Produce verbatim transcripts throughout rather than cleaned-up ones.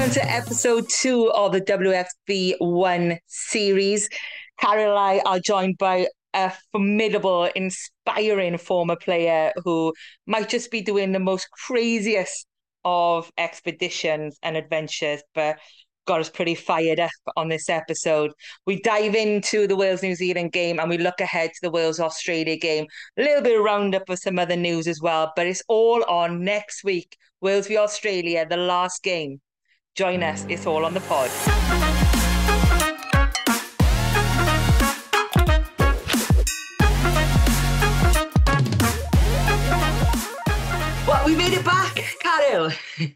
Welcome to episode two of the W X V one series. Carol and I are joined by a formidable, inspiring former player who might just be doing the most craziest of expeditions and adventures, but got us pretty fired up on this episode. We dive into the Wales-New Zealand game and we look ahead to the Wales-Australia game. A little bit of roundup of some other news as well, but it's all on next week. Wales v Australia, the last game. Join us. It's all on the pod. Well, we made it back, Carol.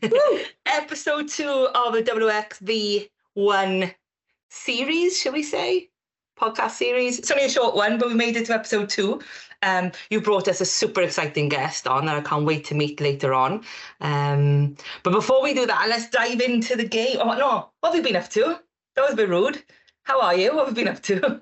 Episode two of the W X V one series, shall we say? Podcast series. It's only a short one, but we made it to episode two. Um, you brought us a super exciting guest on that I can't wait to meet later on. Um, but before we do that, let's dive into the game. Oh, no. What have you been up to? That was a bit rude. How are you? What have you been up to?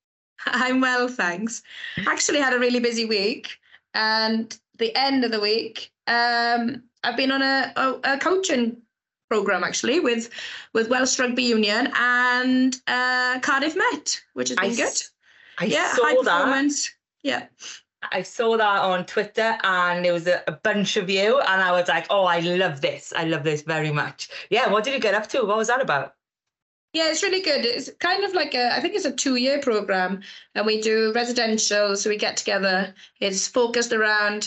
I'm well, thanks. Actually had a really busy week. And the end of the week, um, I've been on a, a, a coaching programme, actually, with, with Welsh Rugby Union and uh, Cardiff Met, which has been I good. S- I yeah, saw high performance. that. Yeah. I saw that on Twitter and there was a, a bunch of you and I was like, oh, I love this. I love this very much. Yeah, what did you get up to? What was that about? Yeah, it's really good. It's kind of like a, I think it's a two-year programme and we do residential, so we get together. It's focused around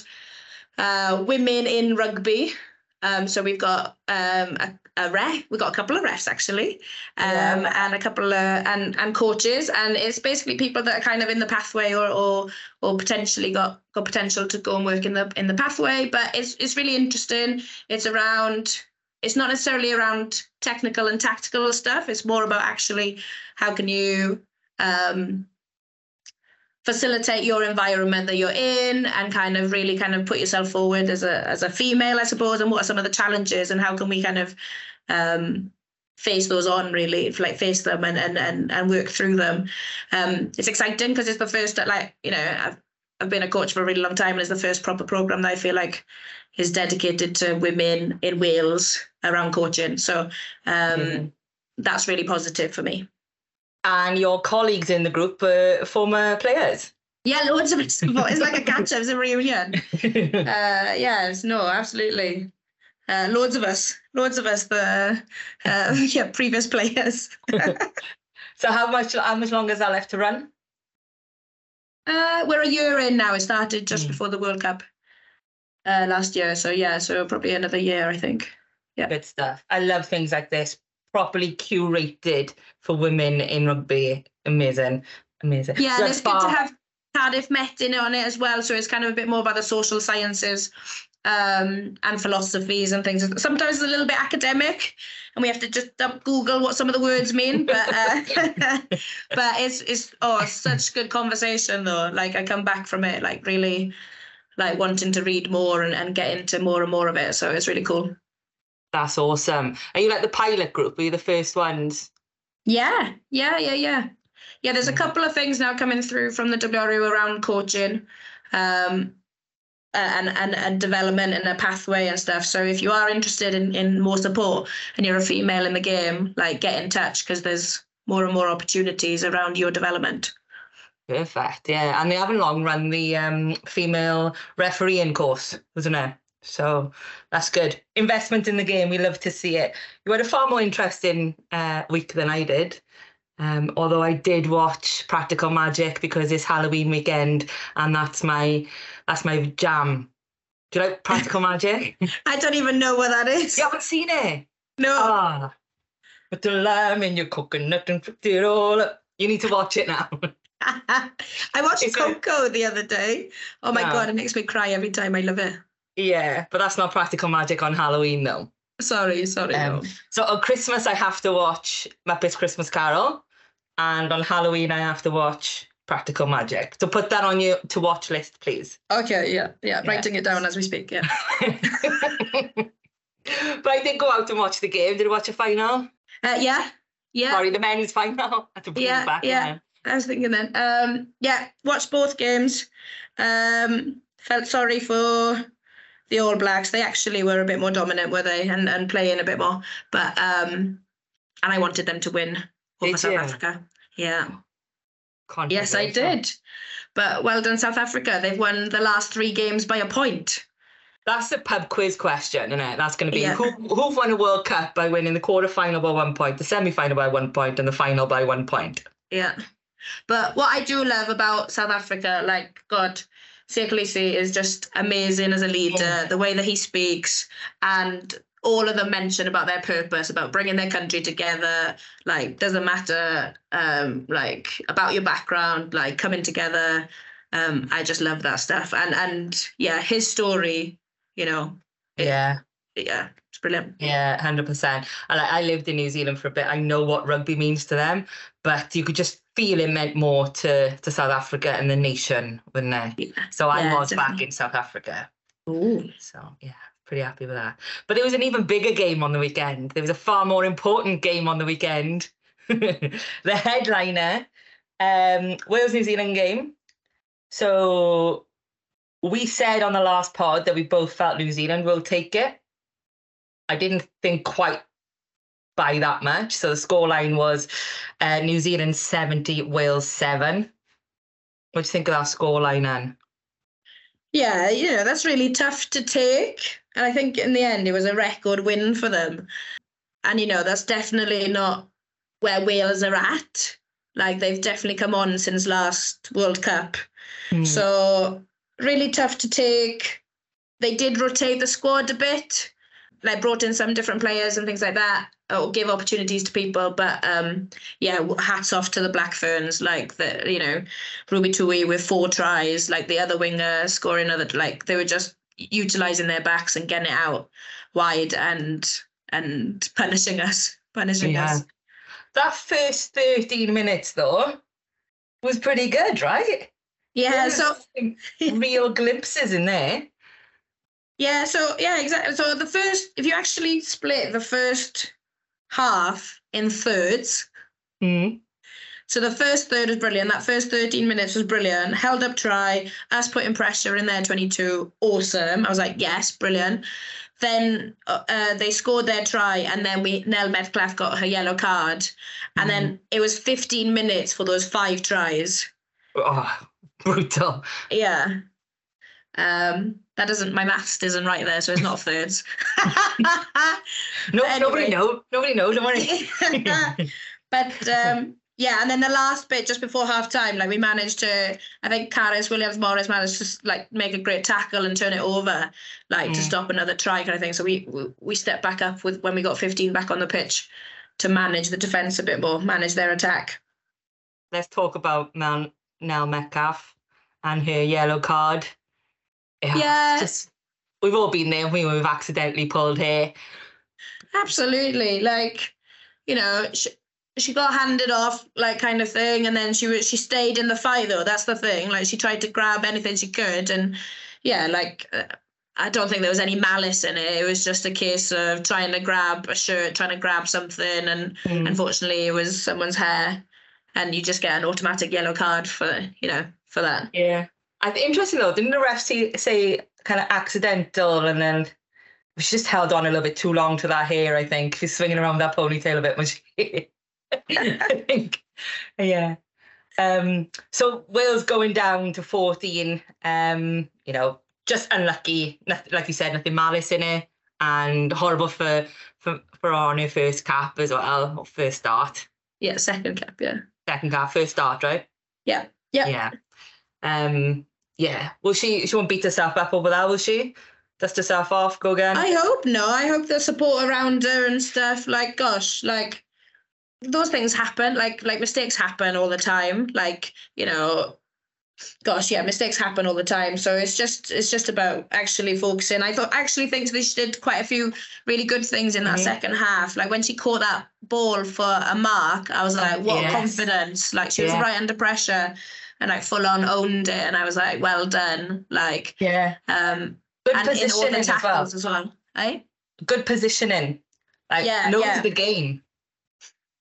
uh, women in rugby. Um, so we've got um, a, a ref, we've got a couple of refs actually, um, yeah. and a couple of and and coaches, and it's basically people that are kind of in the pathway or or or potentially got got potential to go and work in the in the pathway. But it's it's really interesting. It's around. It's not necessarily around technical and tactical stuff. It's more about actually how can you um, facilitate your environment that you're in and kind of really kind of put yourself forward as a as a female, I suppose, and what are some of the challenges and how can we kind of um, face those on, really, like face them and and and, and work through them. Um, it's exciting because it's the first, like, you know, I've, I've been a coach for a really long time and it's the first proper programme that I feel like is dedicated to women in Wales around coaching. So um, mm-hmm. that's really positive for me. And your colleagues in the group were former players? Yeah, loads of it. It's like a catch-up, it's a reunion. uh, yes, no, absolutely. Uh, loads of us, loads of us, the uh, yeah, previous players. So how much how much longer is that left to run? Uh, we're a year in now. It started just mm. before the World Cup uh, last year. So yeah, so probably another year, I think. Yeah. Good stuff. I love things like this. Properly curated for women in rugby. Amazing. Amazing. Yeah, so and it's far... good to have Cardiff Met in on it as well. So it's kind of a bit more about the social sciences um, and philosophies and things. Sometimes it's a little bit academic and we have to just Google what some of the words mean. But uh, but it's, it's, oh, it's such good conversation though. Like I come back from it like really like wanting to read more and, and get into more and more of it. So it's really cool. That's awesome. Are you like the pilot group? Are you the first ones? Yeah, yeah, yeah, yeah. Yeah, there's a couple of things now coming through from the W R U around coaching um, and, and, and development and a pathway and stuff. So if you are interested in, in more support and you're a female in the game, like get in touch because there's more and more opportunities around your development. Perfect, yeah. And they haven't long run the um, female refereeing course, wasn't it? So that's good. Investment in the game. We love to see it. You had a far more interesting uh, week than I did. Um, although I did watch Practical Magic because it's Halloween weekend and that's my that's my jam. Do you like Practical Magic? I don't even know what that is. You haven't seen it? No. Ah, put the lime in your coconut and put it all up. You need to watch it now. I watched it's Coco a... the other day. Oh my no. God, it makes me cry every time. I love it. Yeah, but that's not Practical Magic on Halloween, though. Sorry, sorry. Um, no. So on Christmas, I have to watch Muppets Christmas Carol. And on Halloween, I have to watch Practical Magic. So put that on your to-watch list, please. Okay, yeah, yeah. Writing yeah. it down as we speak, yeah. But I did go out and watch the game. Did you watch a final? Uh, yeah, yeah. Sorry, the men's final. I had to bring yeah, it back yeah. Now. I was thinking then. Um, yeah, watched both games. Um, felt sorry for the All Blacks, they actually were a bit more dominant, were they, and and playing a bit more. But um, and I wanted them to win over Did South you? Africa. Yeah. Yes, I Controversial. did. But well done, South Africa. They've won the last three games by a point. That's the pub quiz question, isn't it? That's going to be Yeah. who who've won a World Cup by winning the quarter final by one point, the semi final by one point, and the final by one point. Yeah. But what I do love about South Africa, like, God, Siya Kolisi is just amazing as a leader, Yeah. the way that he speaks, and all of them mention about their purpose, about bringing their country together. Like, doesn't matter, um, like, about your background, like, coming together. Um, I just love that stuff. And, and yeah, his story, you know, it- Yeah. yeah, it's brilliant. Yeah, one hundred percent. And I, I lived in New Zealand for a bit. I know what rugby means to them, but you could just feel it meant more to, to South Africa and the nation, wouldn't it? Yeah. So I Yeah, was back definitely. in South Africa. Ooh. So yeah, pretty happy with that. But there was an even bigger game on the weekend. There was a far more important game on the weekend. The headliner, um, Wales New Zealand game. So we said on the last pod that we both felt New Zealand will take it. I didn't think quite by that much. So the scoreline was uh, New Zealand seventy, Wales seven. What do you think of that scoreline, Anne? Yeah, you know, that's really tough to take. And I think in the end, it was a record win for them. And, you know, that's definitely not where Wales are at. Like, they've definitely come on since last World Cup. Mm. So, really tough to take. They did rotate the squad a bit, like brought in some different players and things like that, or give opportunities to people. But um, yeah, hats off to the Black Ferns, like the, you know, Ruby Tui with four tries, like the other winger scoring other, like they were just utilising their backs and getting it out wide and and punishing us, punishing Yeah. us. That first thirteen minutes, though, was pretty good, right? Yeah, There was so some real glimpses in there. yeah, so yeah, exactly. So the first, if you actually split the first half in thirds, Mm. so the first third was brilliant. That first thirteen minutes was brilliant. Held up try, us putting pressure in their twenty-two. Awesome. I was like, yes, brilliant. Then uh, uh, they scored their try, and then we Nell Metcalf got her yellow card. And then it was fifteen minutes for those five tries. Oh, brutal. Yeah. Um, that doesn't, my maths isn't right there, so it's not thirds. No, But nobody anyway. knows. Nobody knows. Don't worry. But um, yeah, and then the last bit just before half time, like we managed to, I think Caris Williams Morris managed to like make a great tackle and turn it over, like Mm. to stop another try kind of thing. So we we- we stepped back up with when we got fifteen back on the pitch to manage the defence a bit more, manage their attack. Let's talk about Mel, Nell Metcalf and her yellow card. Yeah. Just we've all been there. We we've accidentally pulled hair. Absolutely, like, you know, she, she got handed off, like, kind of thing, and then she was she stayed in the fight though. That's the thing. Like, she tried to grab anything she could, and yeah, like, uh, I don't think there was any malice in it. It was just a case of trying to grab a shirt, trying to grab something, and Mm. unfortunately, it was someone's hair, and you just get an automatic yellow card for you know for that. Yeah. I think interesting though. Didn't the ref say, say kind of accidental, and then she just held on a little bit too long to that hair? I think she's swinging around that ponytail a bit when she. I think, yeah. Um. So Wales going down to fourteen. Um. You know, just unlucky. Nothing, like you said, nothing malice in it, and horrible for for for on her first cap as well, or first start, Yeah, second cap. Yeah. second cap, first start, right? Yeah. Yeah. Yeah. Um. Yeah. Will she? She won't beat herself up over that, will she? Dust herself off, go again. I hope no. I hope the support around her and stuff. Like, gosh, like those things happen. Like, like mistakes happen all the time. Like, you know, gosh, yeah, mistakes happen all the time. So it's just, it's just about actually focusing. I thought, actually, think that she did quite a few really good things in that Mhm. second half. Like when she caught that ball for a mark, I was like, what Yes. confidence! Like she was Yeah. right under pressure, and like full on owned it. And I was like, well done. Like, Yeah. um. Good And in all positioning the as well. tackles as well, eh? Good positioning. Like Yeah, knows yeah. the game.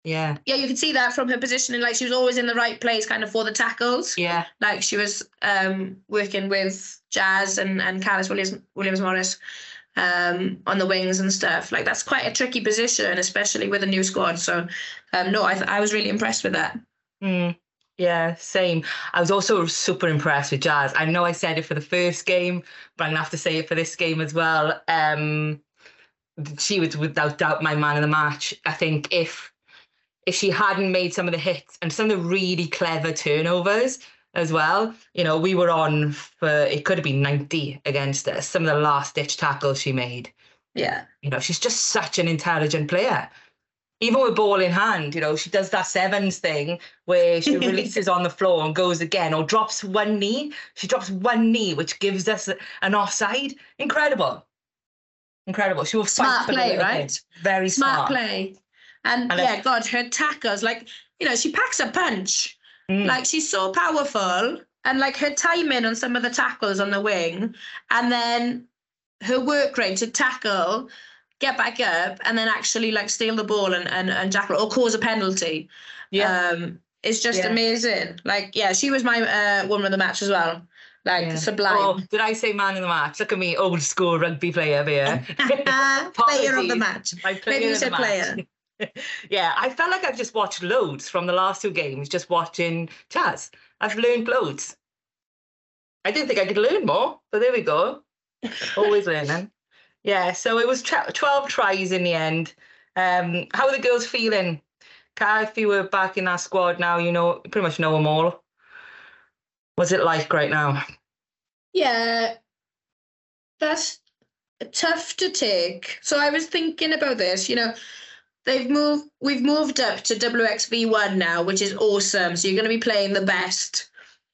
Yeah. Yeah, you could see that from her positioning. Like, she was always in the right place kind of for the tackles. Yeah. Like, she was um, working with Jazz and, and Carlos Williams, Williams Morris um, on the wings and stuff. Like, that's quite a tricky position, especially with a new squad. So, um, no, I, th- I was really impressed with that. Mm. Yeah, same. I was also super impressed with Jazz. I know I said it for the first game, but I'm gonna have to say it for this game as well. Um, she was without doubt my man of the match. I think if if she hadn't made some of the hits and some of the really clever turnovers as well, you know, we were on for, it could have been ninety against us. Some of the last ditch tackles she made. Yeah. You know, she's just such an intelligent player. Even with ball in hand, you know, she does that sevens thing where she releases on the floor and goes again, or drops one knee. She drops one knee, which gives us an offside. Incredible. Incredible. She will Smart fight for play, the right? thing. Very Smart smart. play. And, And yeah, I- God, her tackles, like, you know, she packs a punch. Mm. Like, she's so powerful. And, like, her timing on some of the tackles on the wing, and then her work rate to tackle, get back up, and then actually, like, steal the ball and, and, and tackle or cause a penalty. Yeah. Um, it's just Yeah. amazing. Like, yeah, she was my uh, woman of the match as well. Like, Yeah. sublime. Oh, did I say man of the match? Look at me, old school rugby player here. Player of the match. My player Maybe you of the said match. player. Yeah, I felt like I've just watched loads from the last two games, just watching Jazz. I've learned loads. I didn't think I could learn more, but there we go. Always learning. Yeah, so it was tra- twelve tries in the end. Um, how are the girls feeling? Kat, if you were back in that squad now, you know, you pretty much know them all. What's it like right now? Yeah, that's tough to take. So I was thinking about this, you know, they've moved, we've moved up to W X V one now, which is awesome. So you're going to be playing the best.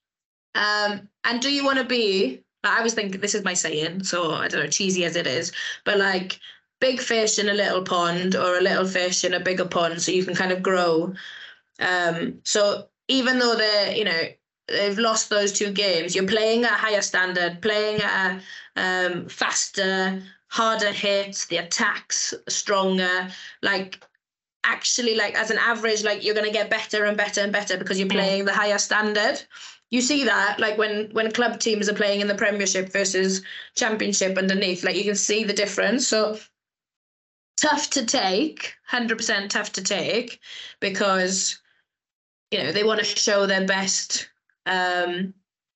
Um, and do you want to be, I was thinking, this is my saying, so I don't know, cheesy as it is, but like big fish in a little pond or a little fish in a bigger pond so you can kind of grow. Um, so even though they're, you know, they've lost those two games, you're playing at a higher standard, playing at a um, faster, harder hits, the attacks stronger, like actually like as an average, like you're going to get better and better and better because you're playing the higher standard. You see that like when when club teams are playing in the Premiership versus Championship underneath, like you can see the difference. So tough to take, one hundred percent tough to take, because you know they want to show their best um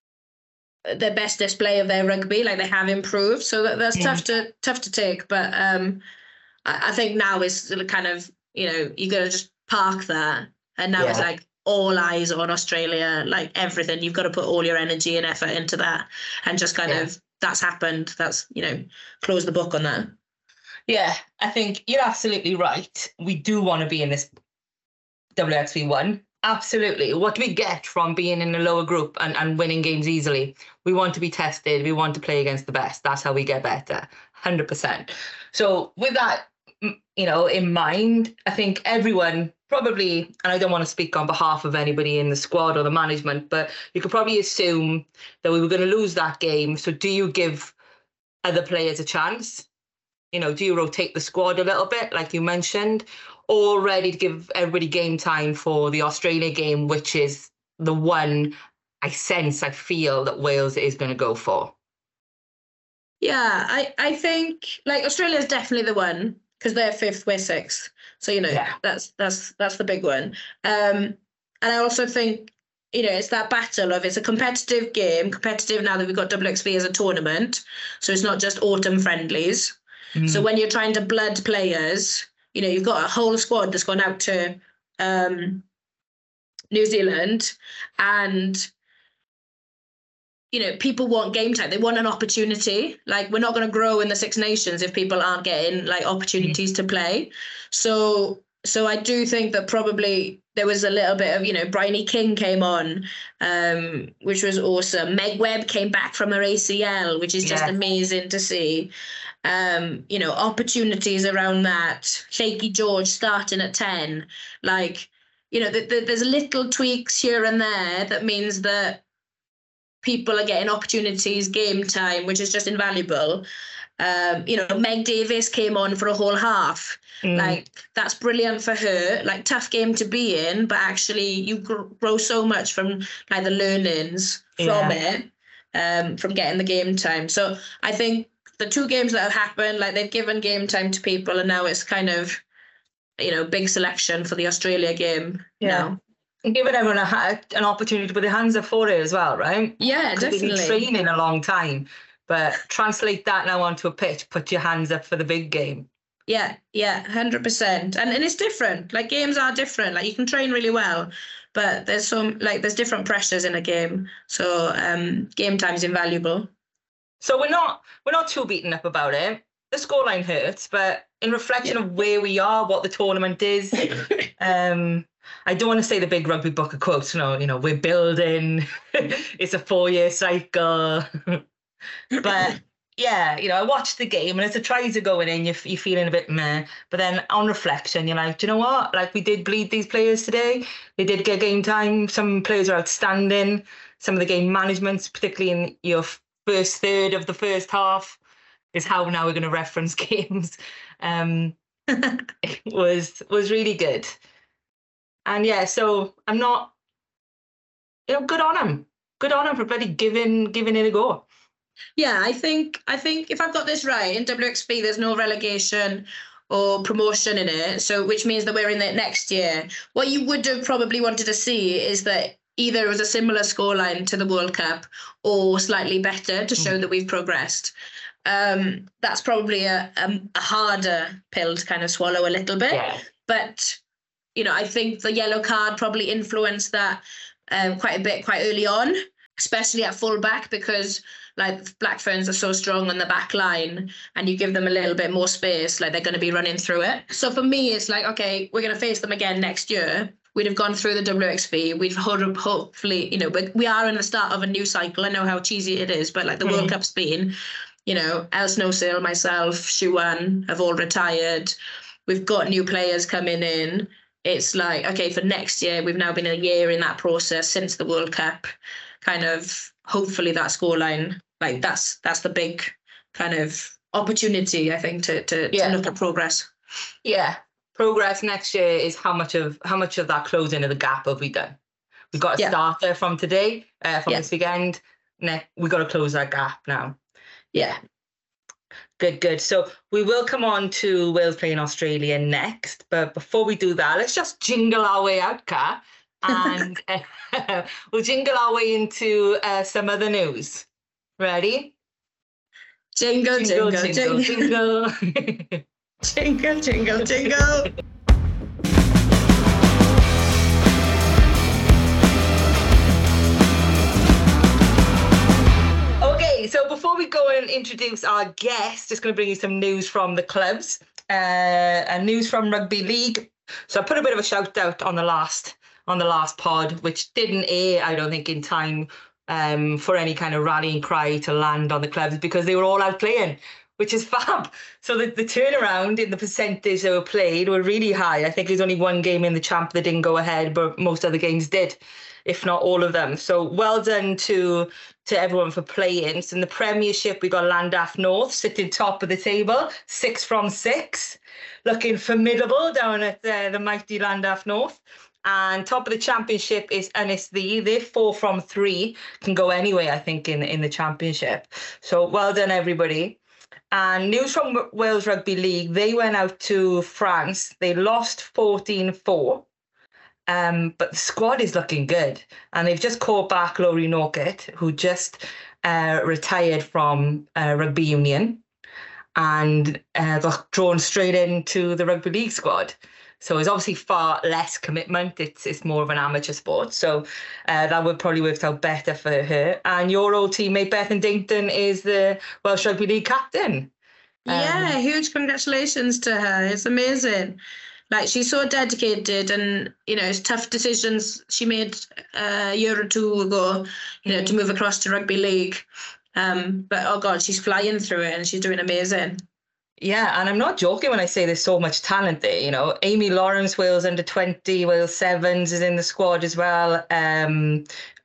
their best display of their rugby, like they have improved, so that, that's Yeah. tough to tough to take. But um I, I think now is kind of, you know, you got to just park that, and now it's Yeah. like all eyes on Australia, like everything. You've got to put all your energy and effort into that, and just kind Yeah. of that's happened. That's, you know, close the book on that. Yeah, I think you're absolutely right. We do want to be in this W X V one. Absolutely. What do we get from being in a lower group and, and winning games easily? We want to be tested. We want to play against the best. That's how we get better. one hundred percent. So with that, m- you know, in mind, I think everyone probably, and I don't want to speak on behalf of anybody in the squad or the management, but you could probably assume that we were going to lose that game. So do you give other players a chance? You know, do you rotate the squad a little bit, like you mentioned, or ready to give everybody game time for the Australia game, which is the one I sense, I feel that Wales is going to go for? Yeah, I, I think like Australia is definitely the one because they're fifth, we're sixth. So, you know, Yeah. that's that's that's the big one. Um, and I also think, you know, it's that battle of it's a competitive game, competitive now that we've got W X V as a tournament. So it's not just autumn friendlies. So when you're trying to blood players, you know, you've got a whole squad that's gone out to um, New Zealand, and you know, people want game time. They want an opportunity. Like, we're not going to grow in the Six Nations if people aren't getting like opportunities to play. So, so I do think that probably there was a little bit of, you know, Bryony King came on, um, which was awesome. Meg Webb came back from her A C L, which is just Yeah. amazing to see. Um, you know, opportunities around that. Shaky George starting at ten. Like, you know, th- th- there's little tweaks here and there that means that people are getting opportunities, game time, which is just invaluable. Um, you know, Meg Davies came on for a whole half. Mm. Like, that's brilliant for her. Like, tough game to be in, but actually you gr- grow so much from like the learnings from Yeah. it, um, from getting the game time. So I think the two games that have happened, like they've given game time to people, and now it's kind of, you know, big selection for the Australia game Yeah. now. And giving everyone a, ha- an opportunity to put their hands up for it as well, right? Yeah, 'Cause they've been definitely. training a long time, but translate that now onto a pitch, put your hands up for the big game. Yeah, yeah, one hundred percent. And and it's different. Like, games are different. Like, you can train really well, but there's some, like, there's different pressures in a game. So um, game time's invaluable. So we're not we're not too beaten up about it. The scoreline hurts, but in reflection Yeah. of where we are, what the tournament is, um, I don't want to say the big rugby book of quotes. No, you know, we're building. It's a four-year cycle. But yeah, you know, I watched the game, and as the tries are going in, you're, you're feeling a bit meh. But then on reflection, you're like, do you know what? Like, we did bleed these players today. They did get game time. Some players are outstanding. Some of the game management, particularly in your first third of the first half, is how now we're going to reference games. Um, was was really good. And yeah, so I'm not, you know, good on him. Good on him for bloody giving giving it a go. Yeah, I think I think if I've got this right, in W X B there's no relegation or promotion in it, so which means that we're in it next year. What you would have probably wanted to see is that either it was a similar scoreline to the World Cup or slightly better to show Mm. that we've progressed. Um, that's probably a, a, a harder pill to kind of swallow a little bit. Yeah. But, you know, I think the yellow card probably influenced that um, quite a bit quite early on, especially at fullback, because like Black Ferns are so strong on the back line, and you give them a little bit more space, like they're going to be running through it. So for me, it's like, okay, we're going to face them again next year. We'd have gone through the W X B. We'd hope, hopefully, you know, we, we are in the start of a new cycle. I know how cheesy it is, but like the Mm. World Cup's been, you know, El Snowsail, myself, Shuan have all retired. We've got new players coming in. It's like, okay, for next year, we've now been a year in that process since the World Cup. Kind of, hopefully that scoreline, like that's that's the big kind of opportunity, I think, to to, Yeah. to look at progress. Yeah. Progress next year is how much of how much of that closing of the gap have we done? We've got a Yeah. starter from today, uh, from Yeah. this weekend. Ne- we've got to close that gap now. Yeah. Good, good. So we will come on to Wales playing Australia next. But before we do that, let's just jingle our way out, Kat. And uh, we'll jingle our way into uh, some other news. Ready? Jingle, jingle, jingle, jingle. jingle, jingle, jingle. Okay, so before we go and introduce our guest, just going to bring you some news from the clubs, uh, and news from Rugby League. So I put a bit of a shout out on the last on the last pod, which didn't air, I don't think, in time um, for any kind of rallying cry to land on the clubs, because they were all out playing, which is fab. So the, the turnaround in the percentage that were played were really high. I think there's only one game in the champ that didn't go ahead, but most other games did, if not all of them. So well done to to everyone for playing. So in the Premiership, we got Llandaff North sitting top of the table, six from six, looking formidable down at uh, the mighty Llandaff North. And top of the Championship is Ynys Ddu. They're four from three, can go anyway, I think, in, in the Championship. So well done, everybody. And news from Wales Rugby League, they went out to France. They lost fourteen four. Um, but the squad is looking good. And they've just called back Laurie Norkett, who just uh, retired from uh, rugby union and uh, got drawn straight into the rugby league squad. So it's obviously far less commitment. It's it's more of an amateur sport. So uh, that would probably work out better for her. And your old teammate, Bethan Dinkton, is the Welsh Rugby League captain. Yeah, Um, huge congratulations to her. It's amazing. Like, she's so dedicated, and, you know, it's tough decisions she made uh, a year or two ago, you know, to move across to rugby league. Um, but, oh, God, she's flying through it, and she's doing amazing. Yeah, and I'm not joking when I say there's so much talent there. You know, Amy Lawrence, Wales under twenty, Wales Sevens is in the squad as well. Um,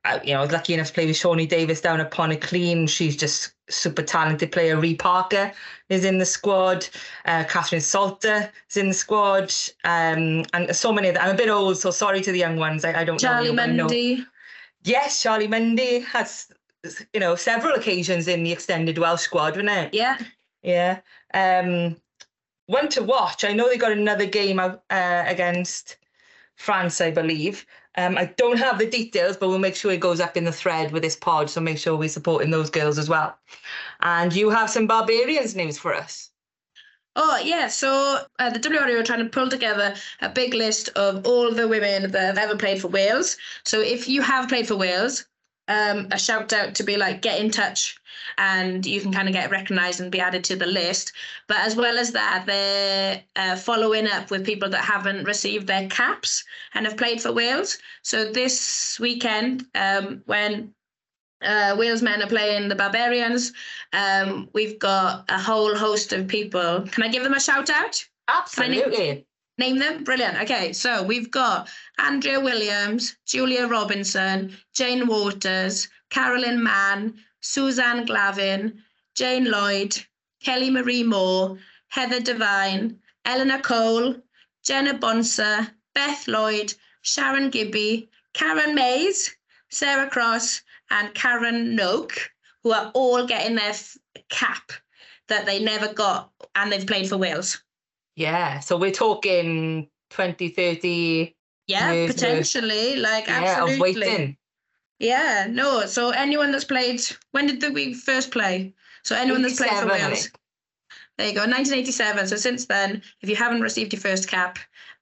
I, you know, I was lucky enough to play with Shawnee Davis down at Pontyclean. She's just super talented player. Ree Parker is in the squad. Uh, Catherine Salter is in the squad. Um, and so many of them. I'm a bit old, so sorry to the young ones. I, I don't Charlie know. Charlie Mundy. Yes, Charlie Mundy has, you know, several occasions in the extended Welsh squad, wasn't it? Yeah. Yeah. Um, one to watch. I know they got another game out uh, against France, I believe. Um, I don't have the details, but we'll make sure it goes up in the thread with this pod, so make sure we're supporting those girls as well. And you have some Barbarians news for us. Oh, yeah. So uh, the W R U are trying to pull together a big list of all the women that have ever played for Wales. So if you have played for Wales, um, a shout out to be like, get in touch, and you can kind of get recognised and be added to the list. But as well as that, they're uh, following up with people that haven't received their caps and have played for Wales. So this weekend, um, when uh, Wales men are playing the Barbarians, um, we've got a whole host of people. Can I give them a shout out? Absolutely. Name them? Brilliant. Okay, so we've got Andrea Williams, Julia Robinson, Jane Waters, Carolyn Mann, Suzanne Glavin, Jane Lloyd, Kelly Marie Moore, Heather Devine, Eleanor Cole, Jenna Bonser, Beth Lloyd, Sharon Gibby, Karen Mays, Sarah Cross, and Karen Noak, who are all getting their f- cap that they never got, and they've played for Wales. Yeah, so we're talking twenty, thirty Yeah, years potentially, worth, like yeah, absolutely. of waiting. Yeah, no. So anyone that's played, when did we first play? So anyone that's played for Wales. There you go, nineteen eighty-seven. So since then, if you haven't received your first cap,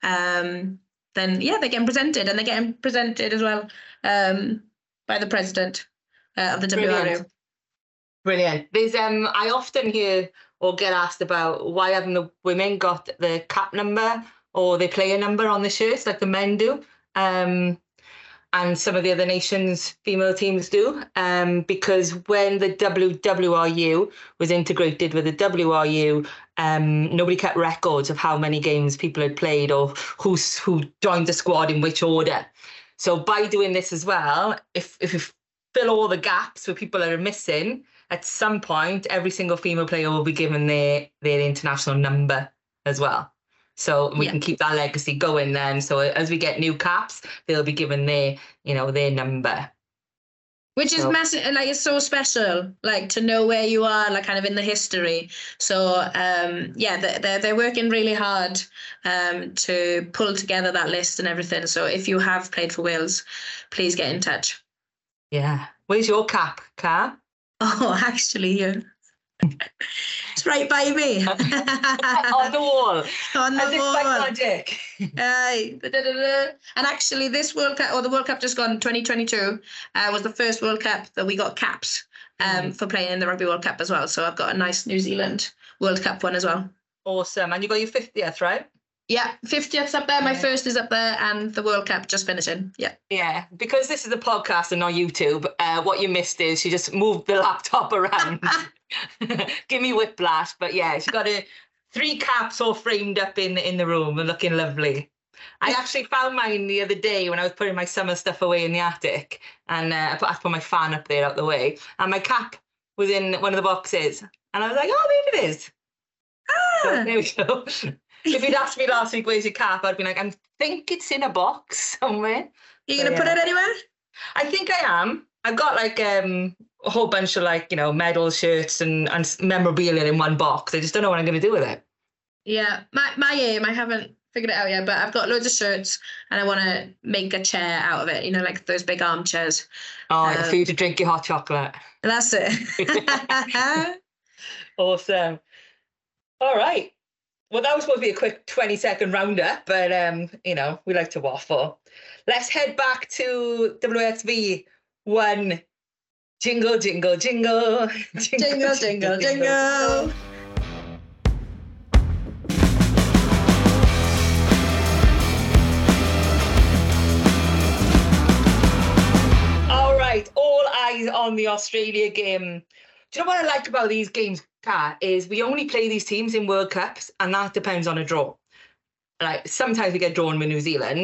um, then yeah, they're getting presented, and they're getting presented as well um, by the president uh, of the W R U. Brilliant. Brilliant. There's um, I often hear or get asked about why haven't the women got the cap number or their player number on the shirts like the men do. Um, and some of the other nations' female teams do, um, because when the W W R U was integrated with the W R U, um, nobody kept records of how many games people had played or who's, who joined the squad in which order. So by doing this as well, if, if you fill all the gaps where people are missing, at some point, every single female player will be given their, their international number as well. So we yeah. can keep that legacy going then. So as we get new caps, they'll be given their, you know, their number. Which is so. massive, like it's so special, like to know where you are, like kind of in the history. So um, yeah, they're they're working really hard um, to pull together that list and everything. So if you have played for Wales, please get in touch. Yeah. Where's your cap, Car? Oh, actually, yeah. It's right by me. On the wall. On the As wall. As if magic. Aye. And actually, this World Cup, or the World Cup just gone, twenty twenty-two, uh, was the first World Cup that we got caps um, mm. for playing in the Rugby World Cup as well. So I've got a nice New Zealand World Cup one as well. Awesome. And you got your fiftieth, right? Yeah, fiftieth's up there. My yeah. first is up there, and the World Cup just finishing. Yeah. Yeah. Because this is a podcast and not YouTube, uh, what you missed is she just moved the laptop around. Give me whiplash. But yeah, she's got a, three caps all framed up in, in the room and looking lovely. I actually found mine the other day when I was putting my summer stuff away in the attic, and uh, I, put, I put my fan up there out the way, and my cap was in one of the boxes. And I was like, oh, there it is. Ah. So there we go. If you'd asked me last week, where's your cap? I'd be like, I think it's in a box somewhere. Are you so, going to yeah. put it anywhere? I think I am. I've got like um, a whole bunch of like, you know, medals, shirts and, and memorabilia in one box. I just don't know what I'm going to do with it. Yeah, my, my aim, I haven't figured it out yet, but I've got loads of shirts and I want to make a chair out of it, you know, like those big armchairs. Oh, um, for you to drink your hot chocolate. That's it. Awesome. All right. Well, that was supposed to be a quick twenty second roundup, but, um, you know, we like to waffle. Let's head back to W X V one. Jingle, jingle, jingle. Jingle, jingle, jingle. jingle. jingle. All right, all eyes on the Australia game. Do you know what I like about these games, Kat, is we only play these teams in World Cups, and that depends on a draw. Like sometimes we get drawn with New Zealand,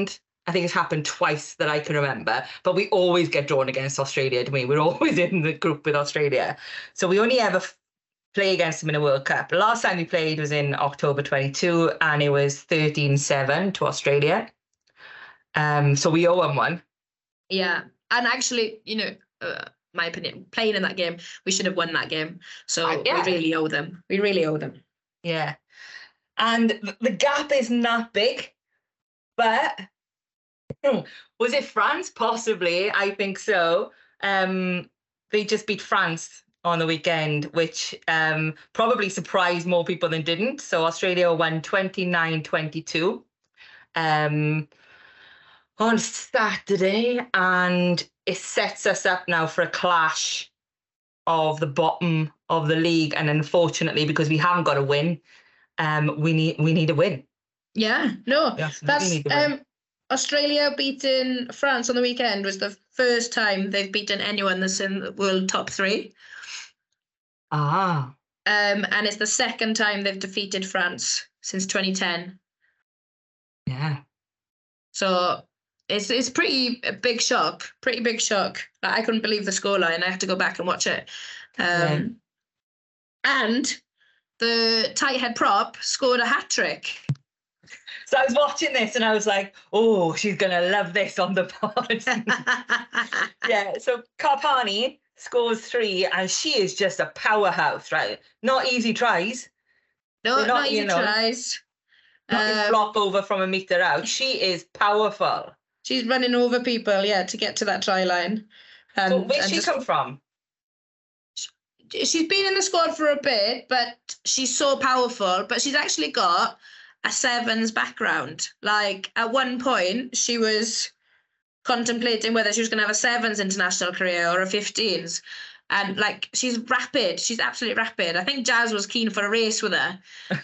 I think it's happened twice that I can remember, but we always get drawn against Australia, don't we? We're always in the group with Australia. So we only ever f- play against them in a World Cup. The last time we played was in October twenty-two, and it was thirteen seven to Australia. Um, so we owe them one. Yeah. And actually, you know, uh, my opinion, playing in that game, we should have won that game. So Uh, yeah. we really owe them. We really owe them. Yeah. And th- the gap isn't that big, but was it France? Possibly. I think so. Um, they just beat France on the weekend, which um, probably surprised more people than didn't. So Australia won twenty-nine twenty-two um, on Saturday, and it sets us up now for a clash of the bottom of the league. And unfortunately, because we haven't got a win, um, we need we need a win. Yeah, no, Yes, we that's need to win. um Australia beating France on the weekend was the first time they've beaten anyone that's in the world top three. Ah, Um, and it's the second time they've defeated France since twenty ten. yeah. So it's it's pretty a big shock, pretty big shock. Like, I couldn't believe the scoreline. I have to go back and watch it. Um, Yeah. And the tight head prop scored a hat trick. So I was watching this and I was like, oh, she's going to love this on the pod. Yeah, so Carpani scores three and she is just a powerhouse, right? Not easy tries. No, They're not, not, easy you know, tries. Not um, flop over from a metre out. She is powerful. She's running over people, yeah, to get to that try line. And, so where's and she just, come from? She's been in the squad for a bit, but she's so powerful. But she's actually got a sevens background. Like, at one point, she was contemplating whether she was going to have a sevens international career or a fifteens. And, like, she's rapid. She's absolutely rapid. I think Jazz was keen for a race with her.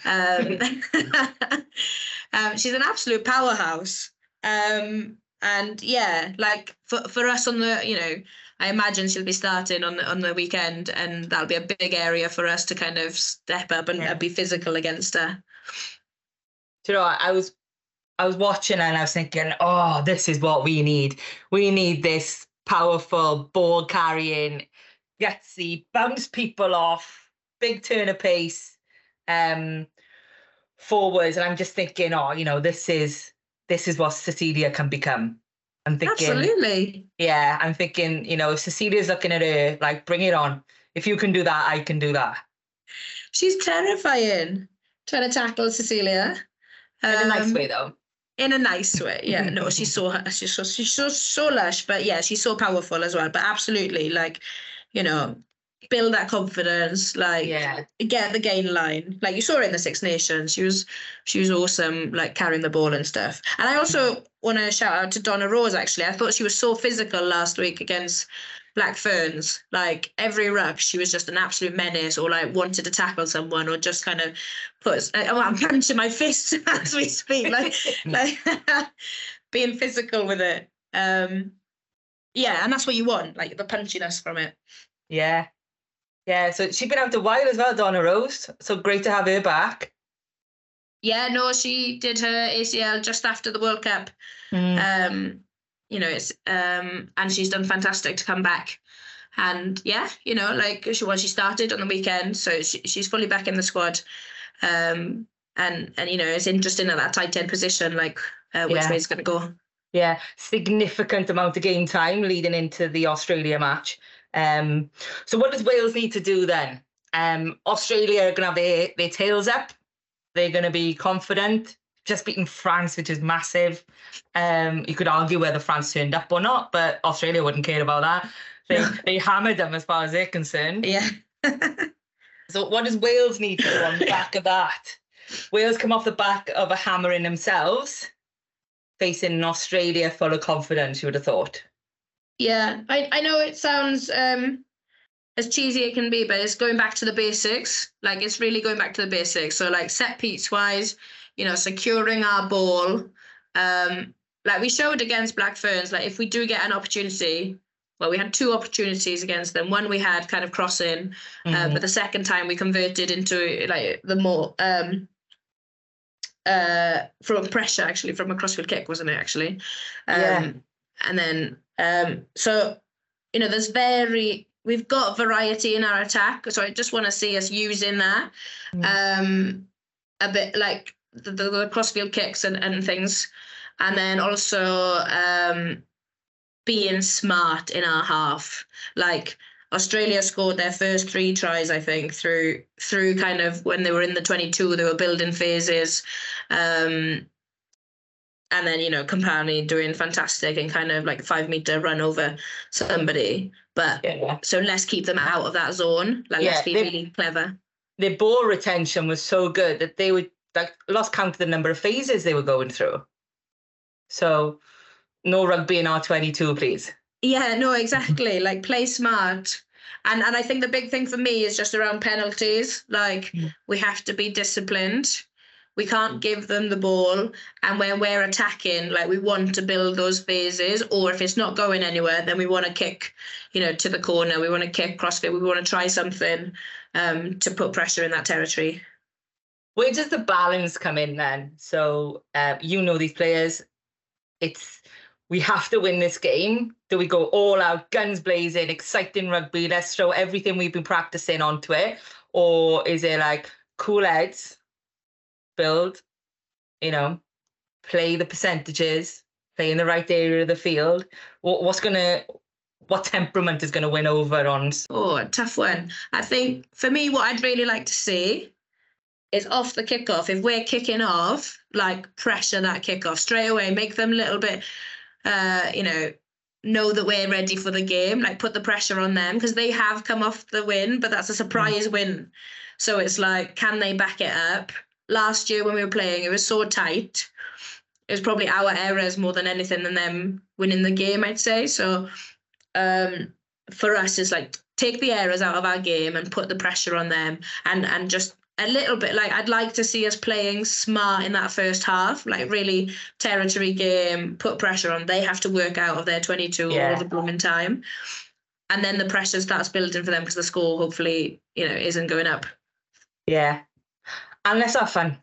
Um, um, she's an absolute powerhouse. Um, and, yeah, like, for, for us on the, you know, I imagine she'll be starting on the, on the weekend, and that'll be a big area for us to kind of step up and, Yeah. and be physical against her. Do you know, I was I was watching and I was thinking, oh, this is what we need. We need this powerful, ball carrying, gutsy, bounce people off, big turn of pace, um, forwards. And I'm just thinking, oh, you know, this is this is what Cecilia can become. I'm thinking, Absolutely. Yeah, I'm thinking, you know, if Cecilia's looking at her, like, bring it on. If you can do that, I can do that. She's terrifying, trying to tackle Cecilia. In a nice Um, way, though. In a nice way, yeah. No, she's so she's so she's so so lush, but yeah, she's so powerful as well. But absolutely, like, you know, build that confidence, like, Yeah. get the gain line. Like, you saw her in the Six Nations. She was she was awesome, like, carrying the ball and stuff. And I also want to shout out to Donna Rose, actually. I thought she was so physical last week against Black Ferns. Like, every ruck, she was just an absolute menace, or like wanted to tackle someone, or just kind of puts. Oh, I'm punching my fist as we speak, like, like being physical with it. Um, yeah, and that's what you want, like the punchiness from it. Yeah. Yeah, so she's been out a while as well, Donna Rose. So great to have her back. Yeah, no, she did her A C L just after the World Cup. Mm. Um, you know, it's um, and she's done fantastic to come back. And yeah, you know, like, she well, she started on the weekend, so she, she's fully back in the squad. Um, and and you know, it's interesting at that tight end position, like, uh, which Yeah. way it's going to go. Yeah, significant amount of game time leading into the Australia match. Um, so what does Wales need to do then? Um, Australia are going to have their, their tails up. They're going to be confident. Just beating France, which is massive. Um, you could argue whether France turned up or not, but Australia wouldn't care about that. They No. they hammered them as far as they're concerned. Yeah. So what does Wales need to do on the back of that? Wales come off the back of a hammering themselves, facing an Australia full of confidence, you would have thought. Yeah, I, I know it sounds um as cheesy it can be, but it's going back to the basics. Like, it's really going back to the basics. So, like, set piece wise, you know, securing our ball. Um, like we showed against Black Ferns, like, if we do get an opportunity, well, we had two opportunities against them. One we had kind of crossing, Mhm. uh, but the second time we converted into, like, the more um uh, from pressure, actually, from a crossfield kick, wasn't it, actually? Um, Yeah. And then, um, so, you know, there's very, we've got variety in our attack. So I just want to see us using that um, a bit, like the, the, the crossfield kicks and, and things. And then also um, being smart in our half. Like Australia scored their first three tries, I think, through through kind of when they were in the twenty-two, they were building phases. Um, and then, you know, Company doing fantastic and kind of like five meter run over somebody. But Yeah. so let's keep them out of that zone. Like, Yeah, let's be they- really clever. Their ball retention was so good that they would like lost count of the number of phases they were going through. So no rugby in R twenty-two, please. Yeah, no, exactly. Like, play smart. And and I think the big thing for me is just around penalties. Like, Mm. we have to be disciplined. We can't give them the ball. And when we're attacking, like, we want to build those phases. Or if it's not going anywhere, then we want to kick, you know, to the corner. We want to kick crossfield. We want to try something um, to put pressure in that territory. Where does the balance come in then? So uh, you know these players. It's we have to win this game. Do we go all out, guns blazing, exciting rugby? Let's throw everything we've been practicing onto it, or is it like cool heads, build, you know, play the percentages, play in the right area of the field? What, what's gonna, what temperament is gonna win over on? Oh, a tough one. I think for me, what I'd really like to see is off the kickoff. If we're kicking off, like, pressure that kickoff straight away, make them a little bit, uh, you know, know that we're ready for the game. Like, put the pressure on them because they have come off the win, but that's a surprise mm. win. So it's like, can they back it up? Last year when we were playing, it was so tight. It was probably our errors more than anything than them winning the game, I'd say. So um, for us, it's like, take the errors out of our game and put the pressure on them, and and just a little bit, like, I'd like to see us playing smart in that first half, like really territory game, put pressure on. They have to work out of their twenty-two yeah. all the blooming time. And then the pressure starts building for them because the score hopefully, you know, isn't going up. Yeah. And let's have fun.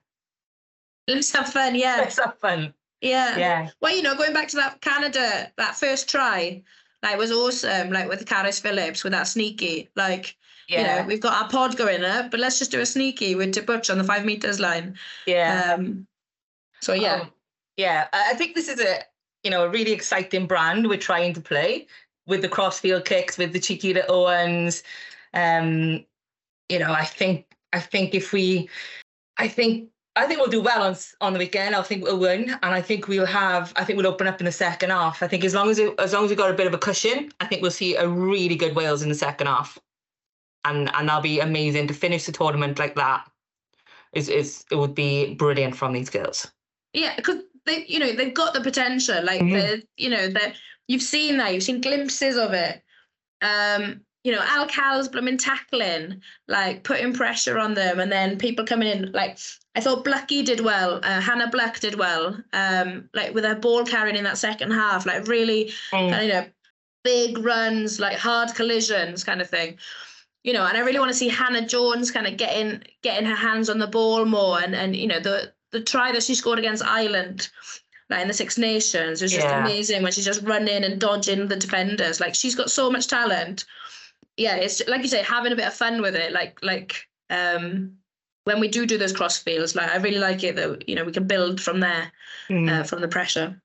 Let's have fun, yeah. Let's have fun. Yeah. Yeah. Well, you know, going back to that Canada, that first try, like, was awesome, like with Carys Phillips, with that sneaky, like, yeah. you know, we've got our pod going up, but let's just do a sneaky with Tip Butch on the five meters line. Yeah. Um, so, yeah. Um, yeah, I think this is a, you know, a really exciting brand we're trying to play with the crossfield kicks, with the cheeky little ones. Um, you know, I think, I think if we, I think, I think we'll do well on on the weekend. I think we'll win, and I think we'll have. I think we'll open up in the second half. I think as long as it, as long as we've got a bit of a cushion, I think we'll see a really good Wales in the second half, and and that'll be amazing to finish the tournament like that. Is is it would be brilliant from these girls. Yeah, because they, you know, they've got the potential. Like mm-hmm. the, you know, that you've seen that, you've seen glimpses of it. Um. You know, Al Cal's blooming tackling, like putting pressure on them, and then people coming in. Like, I thought Blucky did well. Uh, Hannah Bluck did well. Um, like with her ball carrying in that second half, like really, mm. kind of, you know, big runs, like hard collisions, kind of thing. You know, and I really want to see Hannah Jones kind of getting getting her hands on the ball more, and and you know the the try that she scored against Ireland, like in the Six Nations, was just yeah. amazing when she's just running and dodging the defenders. Like, she's got so much talent. Yeah, it's like you say, having a bit of fun with it. Like, like um, when we do do those cross fields, like, I really like it that, you know, we can build from there, mm. uh, from the pressure.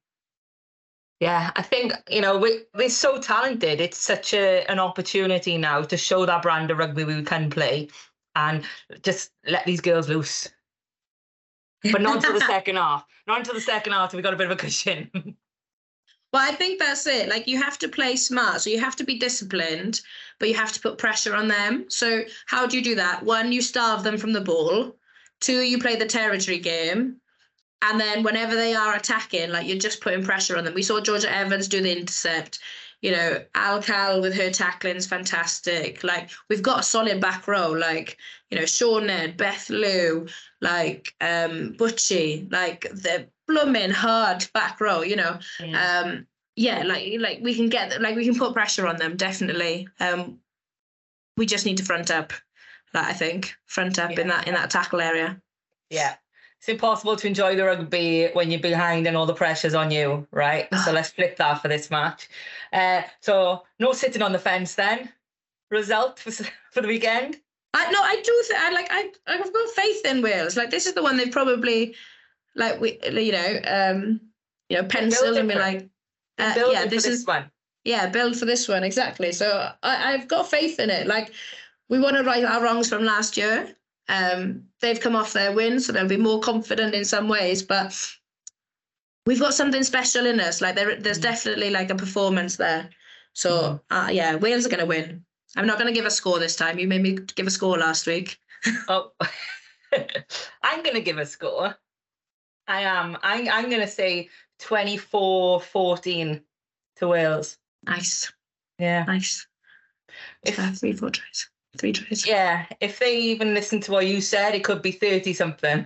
Yeah, I think, you know, we, we're so talented. It's such a an opportunity now to show that brand of rugby we can play, and just let these girls loose. But not until the second half. Not until the second half till we got a bit of a cushion. Well, I think that's it. Like, you have to play smart. So you have to be disciplined, but you have to put pressure on them. So how do you do that? One, you starve them from the ball. Two, you play the territory game. And then whenever they are attacking, like, you're just putting pressure on them. We saw Georgia Evans do the intercept. You know, Al Cal with her tackling is fantastic. Like, we've got a solid back row. Like, you know, Sean Ned, Beth Lou, like um, Butchie, like the blooming hard back row, you know. Yeah. Um, yeah, like like we can get, like we can put pressure on them, definitely. Um, we just need to front up, like, I think, front up yeah. in that in that tackle area. Yeah. it's impossible to enjoy the rugby when you're behind and all the pressure's on you, right? So let's flip that for this match. Uh, so no sitting on the fence then. Result for, for the weekend? I no, I do think I like I I've got faith in Wales. Like this is the one they've probably like we you know um you know penciled and be like uh, yeah this, this is one. Yeah, build for this one exactly. So I, I've got faith in it. Like we want to right our wrongs from last year. Um, they've come off their win, so they'll be more confident in some ways. But we've got something special in us. Like there, there's mm. definitely like a performance there. So mm. uh, yeah, Wales are going to win. I'm not going to give a score this time. You made me give a score last week. Oh, I'm going to give a score. I am. I'm, I'm going to say twenty-four fourteen to Wales. Nice. Yeah. Nice. If, uh, three, four tries. Three tries. Yeah. If they even listen to what you said, it could be thirty something.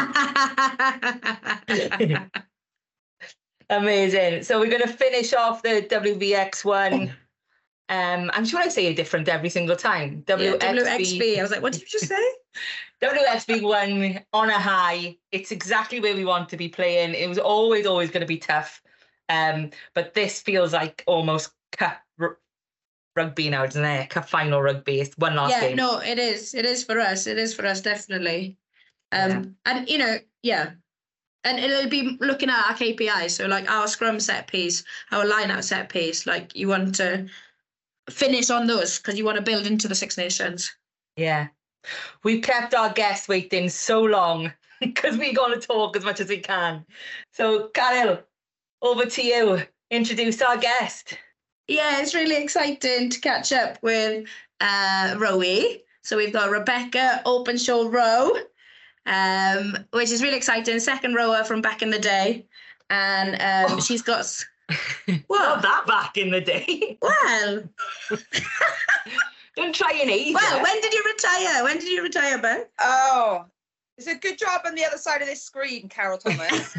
Amazing. So we're going to finish off the W V X one. Um, I'm sure I say it different every single time. W X B. Yeah, W X B. I was like, what did you just say? W X B one on a high. It's exactly where we want to be playing. It was always, always going to be tough. Um, but this feels like almost cup r- rugby now, doesn't it? Cup final rugby. It's one last yeah, game. Yeah, no, it is. It is for us. It is for us, definitely. Um, yeah. And, you know, yeah. And it'll be looking at our K P Is. So, like, our scrum set piece, our line-out set piece. Like, you want to finish on those because you want to build into the Six Nations. Yeah. We've kept our guests waiting so long because we're going to talk as much as we can. So, Carol, over to you. Introduce our guest. Yeah, it's really exciting to catch up with uh, Rowie. So we've got Rebecca Openshaw Rowe, um, which is really exciting. Second rower from back in the day. And um, oh. she's got... What? Not that back in the day. Well... Don't try and eat. Well, when did you retire? When did you retire, Ben? Oh, it's a good job on the other side of this screen, Carol Thomas.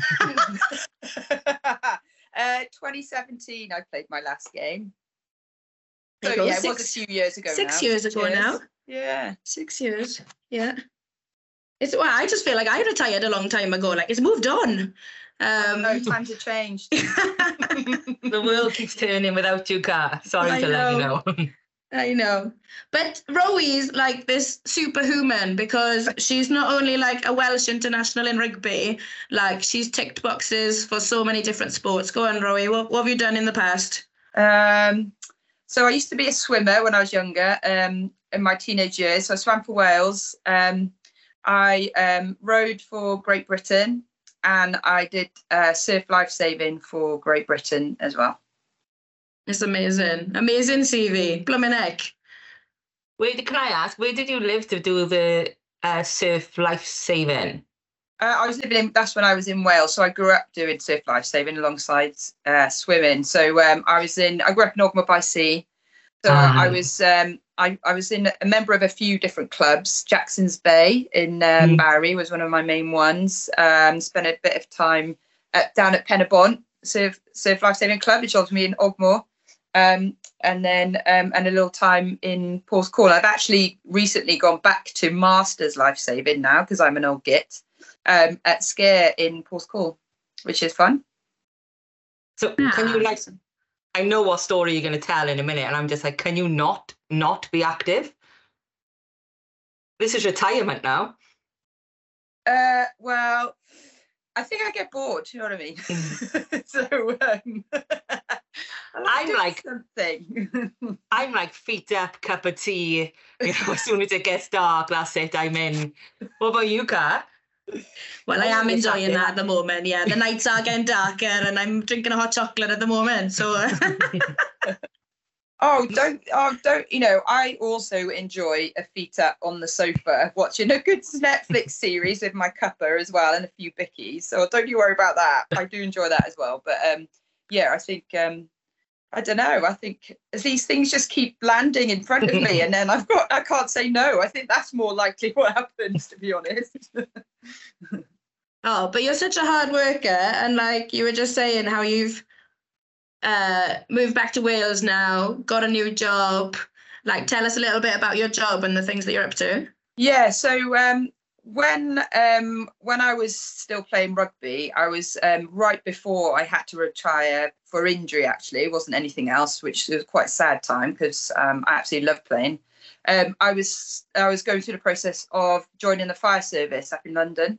uh, twenty seventeen, I played my last game. So yeah, six, it was a few years ago. Six now. years ago years. now. Yeah, six years. Yeah. It's well, I just feel like I retired a long time ago. Like it's moved on. Um, no, times have changed. The world keeps turning without you, Car. Sorry I to know. let you know. I know. But Rowie's like this superhuman because she's not only like a Welsh international in rugby, like she's ticked boxes for so many different sports. Go on, Rowie. What, what have you done in the past? Um, so I used to be a swimmer when I was younger, um, in my teenage years. So I swam for Wales. Um, I um, rowed for Great Britain and I did uh, surf lifesaving for Great Britain as well. It's amazing. Amazing C V. Blooming heck. Where can I ask, where did you live to do the uh, surf life saving? Uh, I was living in, that's when I was in Wales. So I grew up doing surf life saving alongside uh, swimming. So um, I was in, I grew up in Ogmore by Sea. So um. I was, um, I, I was in a member of a few different clubs. Jackson's Bay in um, mm. Barry was one of my main ones. Um, spent a bit of time at, down at Penabont Surf, surf Life Saving Club, which was me in Ogmore. Um, and then um, and a little time in Porthcawl. I've actually recently gone back to Masters Lifesaving now because I'm an old git um, at Scare in Porthcawl, which is fun. So ah. can you like? I know what story you're going to tell in a minute, and I'm just like, can you not not be active? This is retirement now. Uh, well, I think I get bored. You know what I mean? so. Um, I'm like something. I'm like feet up, cup of tea. You know, as soon as it gets dark, that's it. I'm in. What about you, Car? Well, I am enjoying that at the moment. Yeah, the nights are getting darker, and I'm drinking a hot chocolate at the moment. So. oh, don't, oh, don't. You know, I also enjoy a feet up on the sofa, watching a good Netflix series with my cuppa as well, and a few bickies. So don't you worry about that. I do enjoy that as well. But um, yeah, I think um. I don't know. I think these things just keep landing in front of me, and then I've got I can't say no. I think that's more likely what happens, to be honest. Oh, but you're such a hard worker, and like you were just saying, how you've uh, moved back to Wales now, got a new job. Like, tell us a little bit about your job and the things that you're up to. Yeah. So um, when um, when I was still playing rugby, I was um, right before I had to retire for injury. Actually, it wasn't anything else, which was quite a sad time because um, I absolutely loved playing. Um, I was I was going through the process of joining the fire service up in London.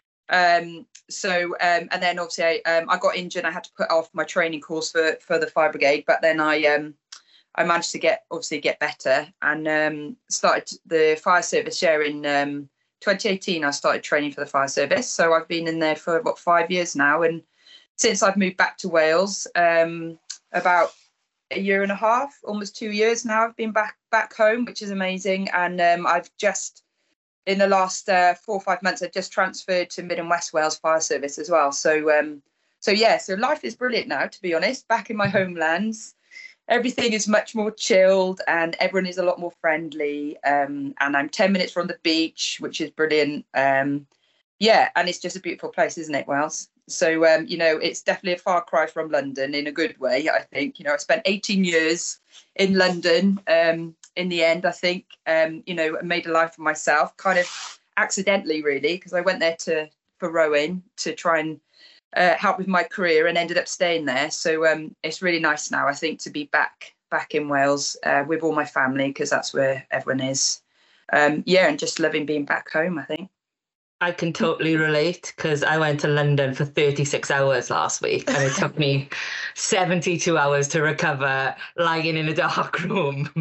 Um, so um, and then obviously I, um, I got injured. I had to put off my training course for for the fire brigade, but then I um, I managed to get obviously get better and um, started the fire service. Yeah, in um, twenty eighteen, I started training for the fire service. So I've been in there for about five years now, and since I've moved back to Wales, um, about a year and a half, almost two years now, I've been back back home, which is amazing. And um, I've just in the last uh, four or five months, I've just transferred to Mid and West Wales Fire Service as well. So um, so yeah, so life is brilliant now, to be honest. Back in my homelands, everything is much more chilled and everyone is a lot more friendly. Um, and I'm ten minutes from the beach, which is brilliant. Um, yeah, and it's just a beautiful place, isn't it, Wales? So, um, you know, it's definitely a far cry from London in a good way, I think. You know, I spent eighteen years in London um, in the end, I think, um, you know, made a life for myself, kind of accidentally, really, because I went there to for rowing to try and uh, help with my career and ended up staying there. So um, it's really nice now, I think, to be back back in Wales uh, with all my family, because that's where everyone is. Um, yeah, and just loving being back home, I think. I can totally relate because I went to London for thirty-six hours last week and it took me seventy-two hours to recover lying in a dark room.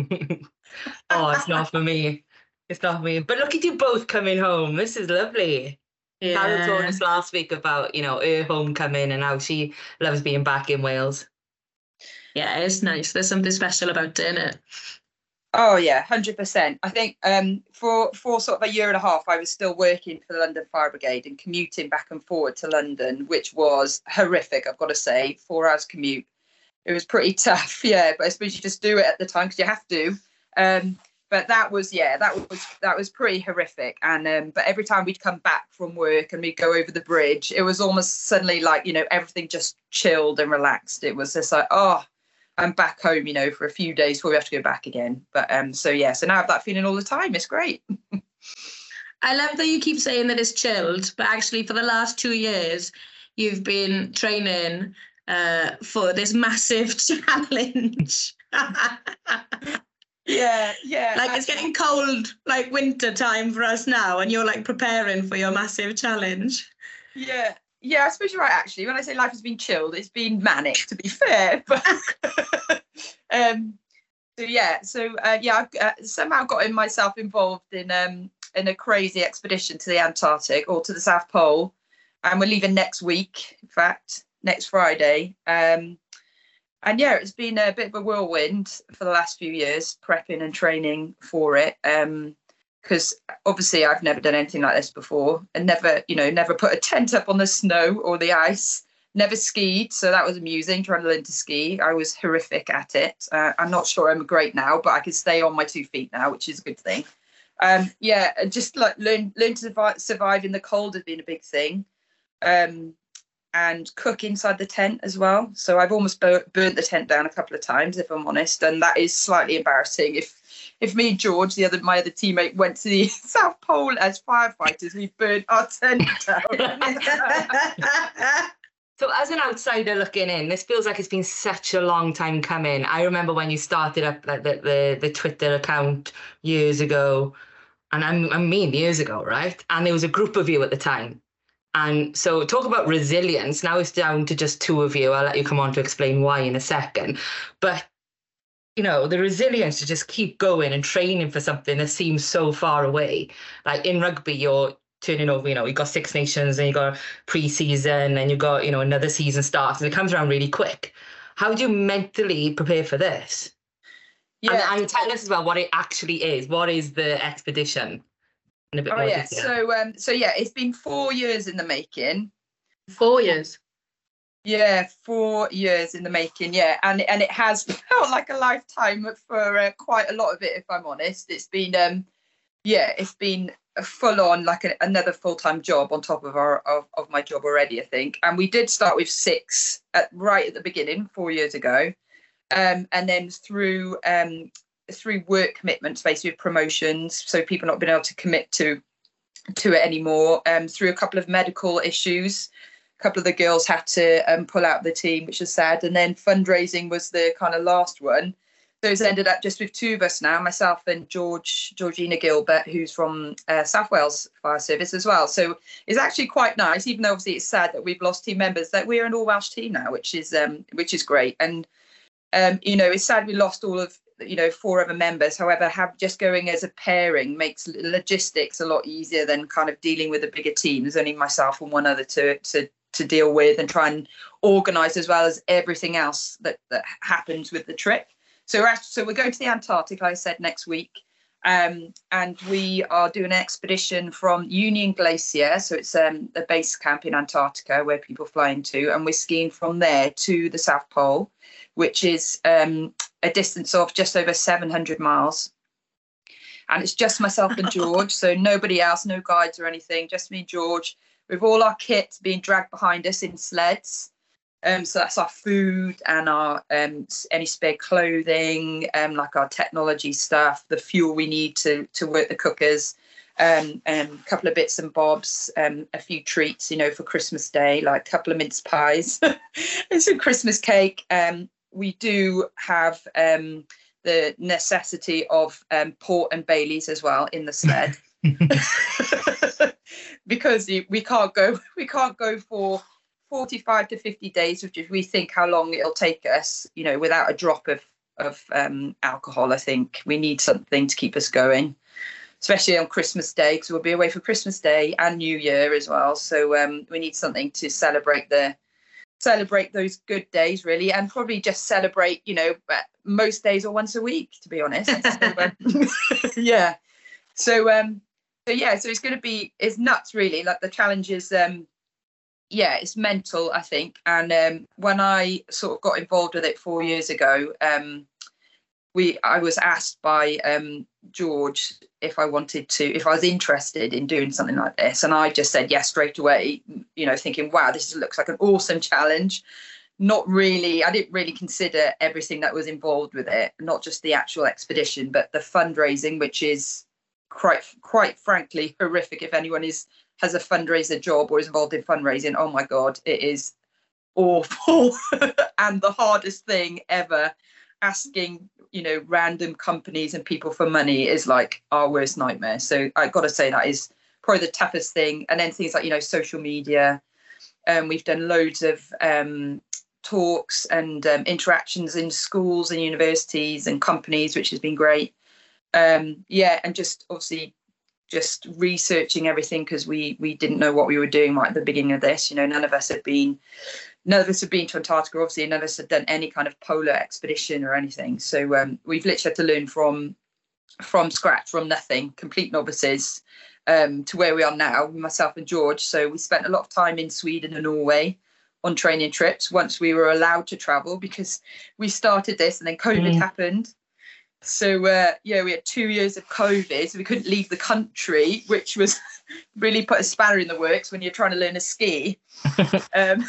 Oh, it's not for me. It's not for me. But look at you both coming home. This is lovely. Yeah. Carol told us last week about, you know, her homecoming and how she loves being back in Wales. Yeah, it's nice. There's something special about it, innit? Oh yeah, one hundred percent. I think um, for for sort of a year and a half, I was still working for the London Fire Brigade and commuting back and forward to London, which was horrific, I've got to say. Four hours commute. It was pretty tough, yeah. But I suppose you just do it at the time because you have to. Um, but that was, yeah, that was that was pretty horrific. And um, but every time we'd come back from work and we'd go over the bridge, it was almost suddenly like, you know, everything just chilled and relaxed. It was just like, oh, I'm back home, you know, for a few days before we have to go back again. But um, so yeah, so now I have that feeling all the time. It's great. I love that you keep saying that it's chilled, but actually for the last two years, you've been training uh, for this massive challenge. Yeah, yeah. Like it's getting cold, like winter time for us now, and you're like preparing for your massive challenge. Yeah. Yeah, I suppose you're right, actually. When I say life has been chilled, it's been manic, to be fair. But um, so, yeah, so, uh, yeah, I've uh, somehow gotten myself involved in um, in a crazy expedition to the Antarctic or to the South Pole. And we're leaving next week, in fact, next Friday. Um, and, yeah, it's been a bit of a whirlwind for the last few years, prepping and training for it. Um Because obviously I've never done anything like this before and never, you know, never put a tent up on the snow or the ice, never skied. So that was amusing, trying to learn to ski. I was horrific at it. Uh, I'm not sure I'm great now, but I can stay on my two feet now, which is a good thing. Um, yeah, just like learn, learn to survive, survive in the cold has been a big thing. Um, and cook inside the tent as well. So I've almost bur- burnt the tent down a couple of times, if I'm honest. And that is slightly embarrassing. If If me and George, the other my other teammate, went to the South Pole as firefighters, we burned our tent down. So as an outsider looking in, this feels like it's been such a long time coming. I remember when you started up like the, the, the Twitter account years ago, and I'm, I mean years ago, right? And there was a group of you at the time. And so talk about resilience. Now it's down to just two of you. I'll let you come on to explain why in a second. But you know, the resilience to just keep going and training for something that seems so far away. Like in rugby, you're turning over, you know, you got Six Nations and you got pre-season and you got, you know, another season starts and it comes around really quick. How do you mentally prepare for this? Yeah. And, and tell us about what it actually is. What is the expedition? In a bit oh, more yeah. detail. So, um, so, yeah, it's been four years in the making. Four years? Yeah, four years in the making, yeah. And and it has felt like a lifetime for uh, quite a lot of it, if I'm honest. It's been, um, yeah, it's been a full on, like a, another full-time job on top of our of, of my job already, I think. And we did start with six at, right at the beginning, four years ago. Um, and then through um, through work commitments, basically with promotions, so people not being able to commit to to it anymore um, through a couple of medical issues. A couple of the girls had to um, pull out the team, which is sad. And then fundraising was the kind of last one. So it's ended up just with two of us now, myself and George, Georgina Gilbert, who's from uh, South Wales Fire Service as well. So it's actually quite nice, even though obviously it's sad that we've lost team members, that we're an all Welsh team now, which is um, which is great. And um, you know, it's sad we lost all of you know four other members. However, have just going as a pairing makes logistics a lot easier than kind of dealing with a bigger team. There's only myself and one other to to to deal with and try and organise, as well as everything else that that happens with the trip. So we're, so we're going to the Antarctic, like I said, next week. Um, and we are doing an expedition from Union Glacier. So it's um, the base camp in Antarctica where people fly into. And we're skiing from there to the South Pole, which is um, a distance of just over seven hundred miles. And it's just myself and George. So nobody else, no guides or anything, just me and George, with all our kit being dragged behind us in sleds. Um, so that's our food and our um, any spare clothing, um, like our technology stuff, the fuel we need to to work the cookers, um, and a couple of bits and bobs, um, a few treats, you know, for Christmas Day, like a couple of mince pies and some Christmas cake. Um, we do have um, the necessity of um, Port and Baileys as well in the sled because we can't go we can't go for forty-five to fifty days, which is we think how long it'll take us, you know, without a drop of of um, alcohol. I think we need something to keep us going, especially on Christmas Day, because we'll be away for Christmas Day and New Year as well. So um, we need something to celebrate the celebrate those good days, really, and probably just celebrate, you know, most days or once a week, to be honest. So, um, yeah. So um, so yeah, so it's going to be it's nuts, really. Like the challenge is. Um, Yeah, it's mental, I think. And um, when I sort of got involved with it four years ago, um, we I was asked by um, George if I wanted to, if I was interested in doing something like this. And I just said yes straight away, you know, thinking, wow, this looks like an awesome challenge. Not really, I didn't really consider everything that was involved with it, not just the actual expedition, but the fundraising, which is quite, quite frankly, horrific. If anyone is has a fundraiser job or is involved in fundraising, oh my God, it is awful and the hardest thing ever. Asking, you know, random companies and people for money is like our worst nightmare. So I've got to say that is probably the toughest thing. And then things like, you know, social media. Um, we've done loads of um, talks and um, interactions in schools and universities and companies, which has been great. Um, yeah, and just obviously just researching everything because we we didn't know what we were doing right at the beginning of this. You know, none of us had been, none of us had been to Antarctica. Obviously, none of us had done any kind of polar expedition or anything. So um, we've literally had to learn from from scratch, from nothing, complete novices, um, to where we are now, myself and George. So we spent a lot of time in Sweden and Norway on training trips once we were allowed to travel, because we started this and then COVID mm. happened. So, uh, yeah, we had two years of COVID, so we couldn't leave the country, which was really put a spanner in the works when you're trying to learn to ski. um,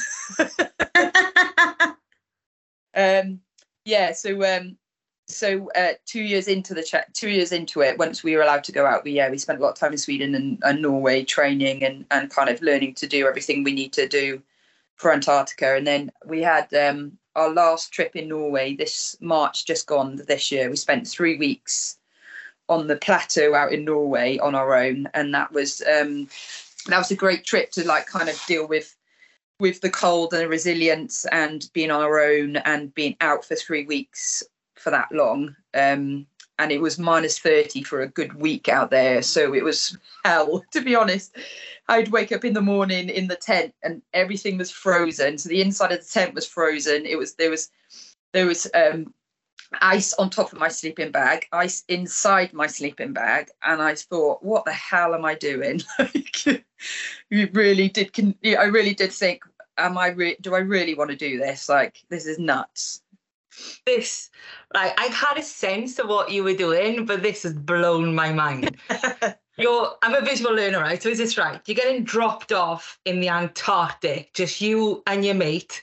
um, yeah, so um, so uh, two years into the ch- two years into it, once we were allowed to go out, we yeah we spent a lot of time in Sweden and, and Norway training and and kind of learning to do everything we need to do for Antarctica. And then we had um, our last trip in Norway this March, just gone this year. We spent three weeks on the plateau out in Norway on our own, and that was um, that was a great trip to like kind of deal with with the cold and the resilience and being on our own and being out for three weeks for that long. Um, and it was minus thirty for a good week out there. So it was hell, to be honest. I'd wake up in the morning in the tent and everything was frozen. So the inside of the tent was frozen. It was, there was, there was um, ice on top of my sleeping bag, ice inside my sleeping bag. And I thought, what the hell am I doing? You really did. Can, I really did think, am I, re- do I really want to do this? Like, this is nuts. This, like, I had a sense of what you were doing, but this has blown my mind. You're, I'm a visual learner, right? So is this right? You're getting dropped off in the Antarctic, just you and your mate.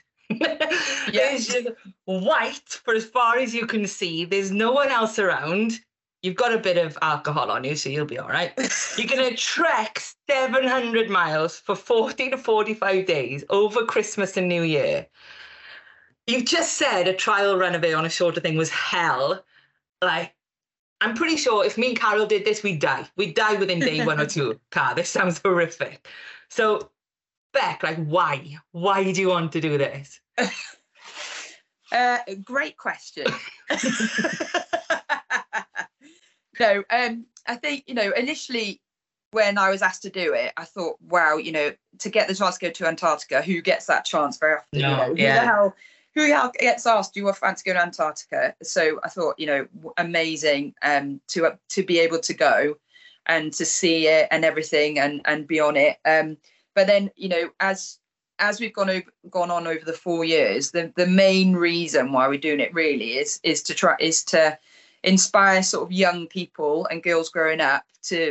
Yes. It's just white for as far as you can see. There's no one else around. you've got a bit of alcohol on you, so you'll be all right. You're going to trek seven hundred miles for forty to forty-five days over Christmas and New Year. You've just said a trial run of it on a shorter thing was hell. Like, I'm pretty sure if me and Carol did this, we'd die. We'd die within day one or two. Car, this sounds horrific. So, Beck, like, why? Why do you want to do this? Uh, great question. No, um, I think, you know, initially when I was asked to do it, I thought, wow, you know, to get the chance to go to Antarctica, who gets that chance very often? No, you know, yeah. Who the hell, who the hell gets asked, do you want fancy to go to Antarctica? So I thought, you know, amazing um, to uh, to be able to go and to see it and everything and and be on it. Um, but then, you know, as as we've gone over, gone on over the four years, the the main reason why we're doing it really is is to try is to inspire sort of young people and girls growing up to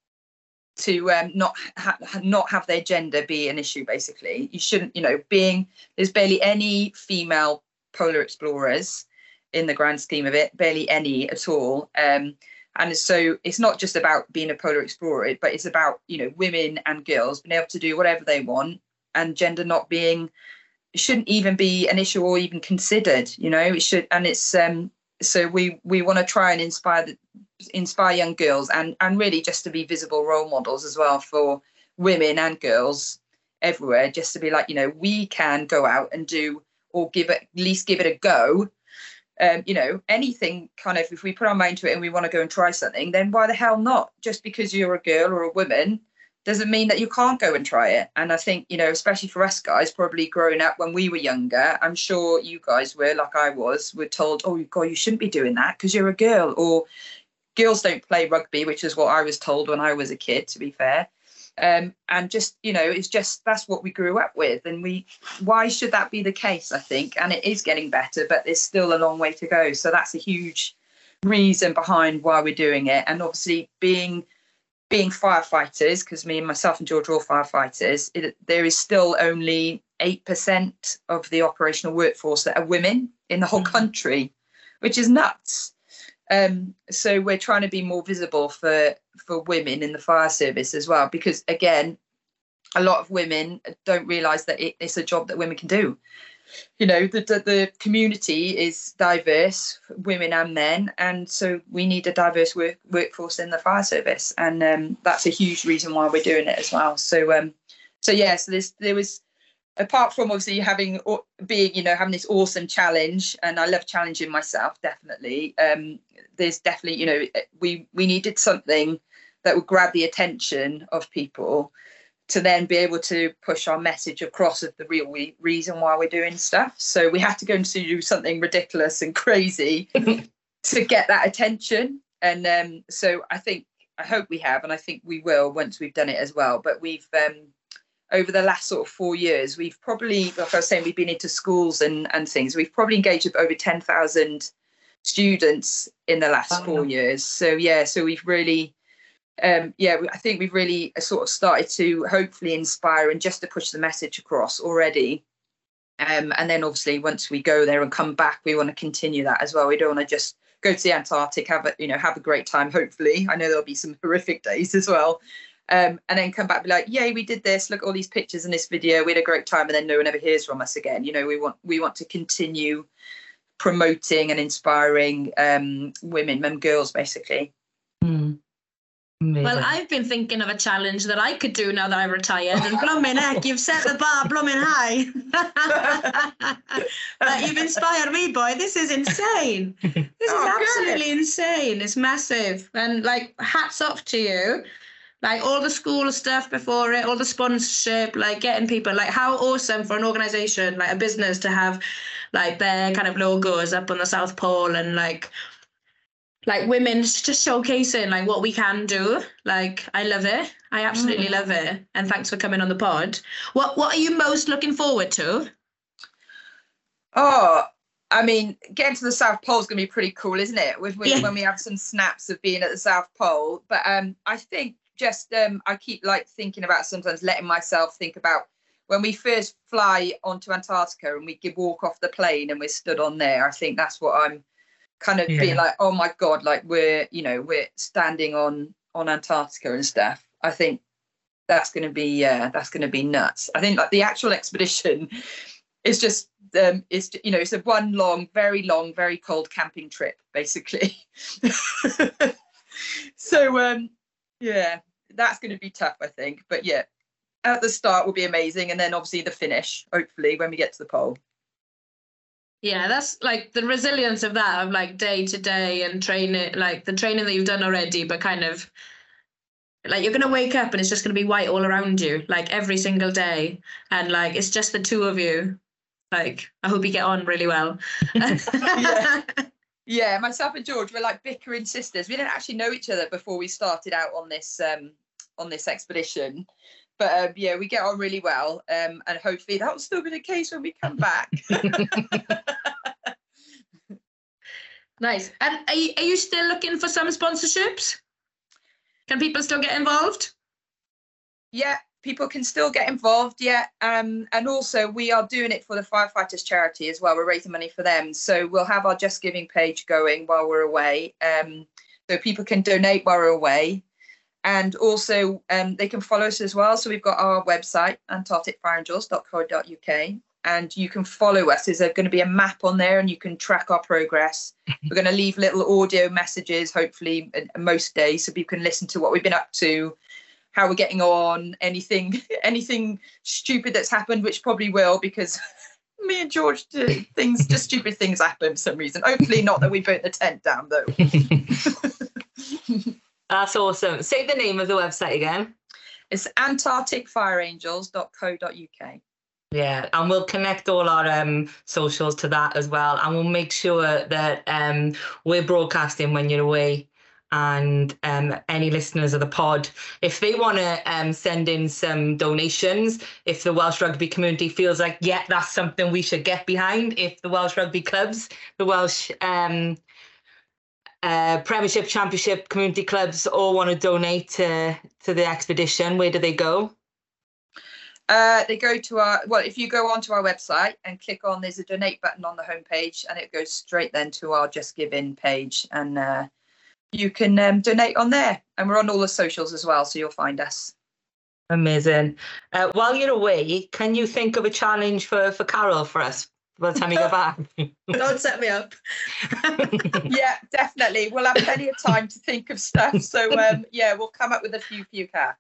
to um, not ha- not have their gender be an issue. Basically, you shouldn't, you know, being there's barely any female polar explorers in the grand scheme of it, barely any at all. Um, and so it's not just about being a polar explorer, but it's about, you know, women and girls being able to do whatever they want, and gender not being, it shouldn't even be an issue or even considered. You know, it should, and it's um. So we we want to try and inspire the, inspire young girls and and really just to be visible role models as well for women and girls everywhere, just to be like, you know, we can go out and do, or give it, at least give it a go. Um, you know, anything kind of, if we put our mind to it and we want to go and try something, then why the hell not? Just because you're a girl or a woman doesn't mean that you can't go and try it. And I think, you know, especially for us guys, probably growing up when we were younger, I'm sure you guys were, like I was, were told, oh, God, you shouldn't be doing that because you're a girl, or girls don't play rugby, which is what I was told when I was a kid, to be fair. Um, and just, you know, it's just, that's what we grew up with. And we, why should that be the case, I think? And it is getting better, but there's still a long way to go. So that's a huge reason behind why we're doing it. And obviously being being firefighters, because me and myself and George are all firefighters, it, there is still only eight percent of the operational workforce that are women in the whole country, which is nuts. Um, so we're trying to be more visible for, for women in the fire service as well, because, again, a lot of women don't realise that it, it's a job that women can do. You know, the, the the community is diverse, women and men, and so we need a diverse work, workforce in the fire service, and um, that's a huge reason why we're doing it as well. So, um, so yeah, so there's, there was, apart from obviously having being, you know, having this awesome challenge, and I love challenging myself, definitely. Um, there's definitely, you know, we we needed something that would grab the attention of people, to then be able to push our message across of the real we- reason why we're doing stuff. So we had to go and do something ridiculous and crazy to get that attention. And um, so I think, I hope we have, and I think we will once we've done it as well. But we've, um, over the last sort of four years, we've probably, like I was saying, we've been into schools and, and things. We've probably engaged with over ten thousand students in the last oh, four no. years. So yeah, so we've really, Um, yeah, I think we've really sort of started to hopefully inspire and just to push the message across already. Um, and then obviously once we go there and come back, we want to continue that as well. We don't want to just go to the Antarctic, have a, you know, have a great time, hopefully. I know there'll be some horrific days as well. Um, and then come back and be like, yay, we did this. Look at all these pictures in this video. We had a great time. And then no one ever hears from us again. You know, we want we want to continue promoting and inspiring um, women and girls, basically. Mm. Amazing. Well, I've been thinking of a challenge that I could do now that I'm retired, and blooming heck, you've set the bar blooming high. But you've inspired me, boy. This is insane. This oh, is absolutely good. insane. It's massive. And like, hats off to you. Like all the school stuff before it, all the sponsorship, like getting people, like how awesome for an organisation, like a business, to have like their kind of logos up on the South Pole, and like like women just showcasing like what we can do. Like I love it. I absolutely mm. love it. And thanks for coming on the pod. What what are you most looking forward to? Oh, I mean, getting to the South Pole is going to be pretty cool, isn't it? With, with yeah. when we have some snaps of being at the South Pole. But um, I think just um, I keep like thinking about sometimes letting myself think about when we first fly onto Antarctica and we walk off the plane and we're stood on there. I think that's what I'm kind of Yeah. being like, oh my God, like we're, you know, we're standing on on Antarctica and stuff. I think that's going to be, uh, that's going to be nuts. I think like the actual expedition is just, um, it's, you know, it's a one long, very long, very cold camping trip, basically. So, um, yeah, that's going to be tough, I think. But yeah, at the start will be amazing. And then obviously the finish, hopefully, when we get to the pole. Yeah, that's like the resilience of that, of like day to day and training, like the training that you've done already, but kind of like you're going to wake up and it's just going to be white all around you, like every single day. And like, it's just the two of you. Like, I hope you get on really well. Yeah. Yeah, myself and George, we're like bickering sisters. We didn't actually know each other before we started out on this um, on this expedition. But um, yeah, we get on really well. Um, and hopefully that will still be the case when we come back. Nice. And are you, are you still looking for some sponsorships? Can people still get involved? Yeah, people can still get involved. Yeah. Um, and also we are doing it for the firefighters charity as well. We're raising money for them. So we'll have our Just Giving page going while we're away. Um, so people can donate while we're away. And also um, they can follow us as well. So we've got our website, antarctic fire angels dot co dot U K. And you can follow us. There's going to be a map on there and you can track our progress. We're going to leave little audio messages, hopefully, most days, so people can listen to what we've been up to, how we're getting on, anything anything stupid that's happened, which probably will, because me and George do things, just stupid things happen for some reason. Hopefully not that we burnt the tent down, though. That's awesome. Say the name of the website again. It's antarctic fire angels dot co dot U K. Yeah, and we'll connect all our um, socials to that as well. And we'll make sure that um, we're broadcasting when you're away. And um, any listeners of the pod, if they want to um, send in some donations, if the Welsh rugby community feels like, yeah, that's something we should get behind, if the Welsh rugby clubs, the Welsh um, uh, Premiership, Championship, community clubs all want to donate to, to the expedition, where do they go? Uh, they go to our, well, if you go onto our website and click on, there's a donate button on the homepage, and it goes straight then to our Just Giving page. And uh, you can um, donate on there. And we're on all the socials as well, so you'll find us. Amazing. Uh, while you're away, can you think of a challenge for, for Carol for us by the time you go back? Don't set me up. Yeah, definitely. We'll have plenty of time to think of stuff. So, um, yeah, we'll come up with a few for you, Kat.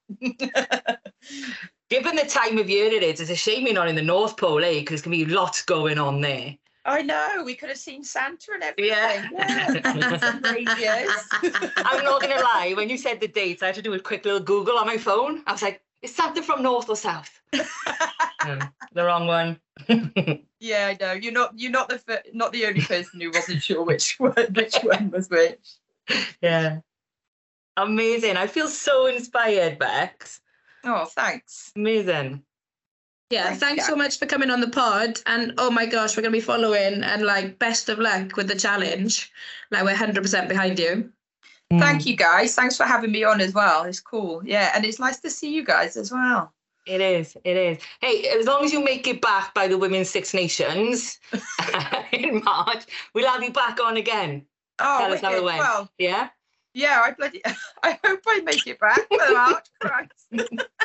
Given the time of year it is, it's a shame you're not in the North Pole, eh? Because there's going to be lots going on there. I know, we could have seen Santa and everything. Yeah. Yeah. Some radios. I'm not going to lie, when you said the dates, I had to do a quick little Google on my phone. I was like, is Santa from North or South? um, the wrong one. Yeah, I know. You're not you're not the fir- not the only person who wasn't sure which one which one was which. Yeah. Amazing. I feel so inspired, Bex. Oh, thanks. Amazing. Yeah, Thanks, thanks Kat. so much for coming on the pod. And oh my gosh, we're going to be following, and like best of luck with the challenge. Like, we're one hundred percent behind you. Thank you, guys. Thanks for having me on as well. It's cool. Yeah, and it's nice to see you guys as well. It is, it is. Hey, as long as you make it back by the Women's Six Nations in March, we'll have you back on again. Oh, Tell us how it wicked. went. Well, Yeah? yeah, I bloody I hope I make it back. Well, March, Christ.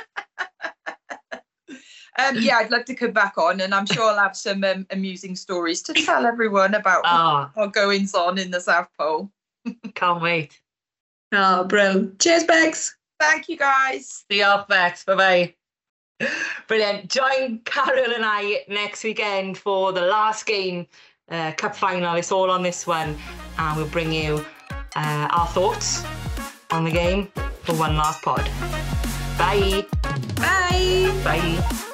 Um, yeah, I'd love to come back on, and I'm sure I'll have some um, amusing stories to tell everyone about Oh, our goings on in the South Pole. can't wait. Oh, bro. Cheers, Bex. Thank you, guys. See you off, Bex. Bye-bye. Brilliant. Join Carol and I next weekend for the last game, uh, Cup final. It's all on this one. And we'll bring you uh, our thoughts on the game for one last pod. Bye. Bye. Bye.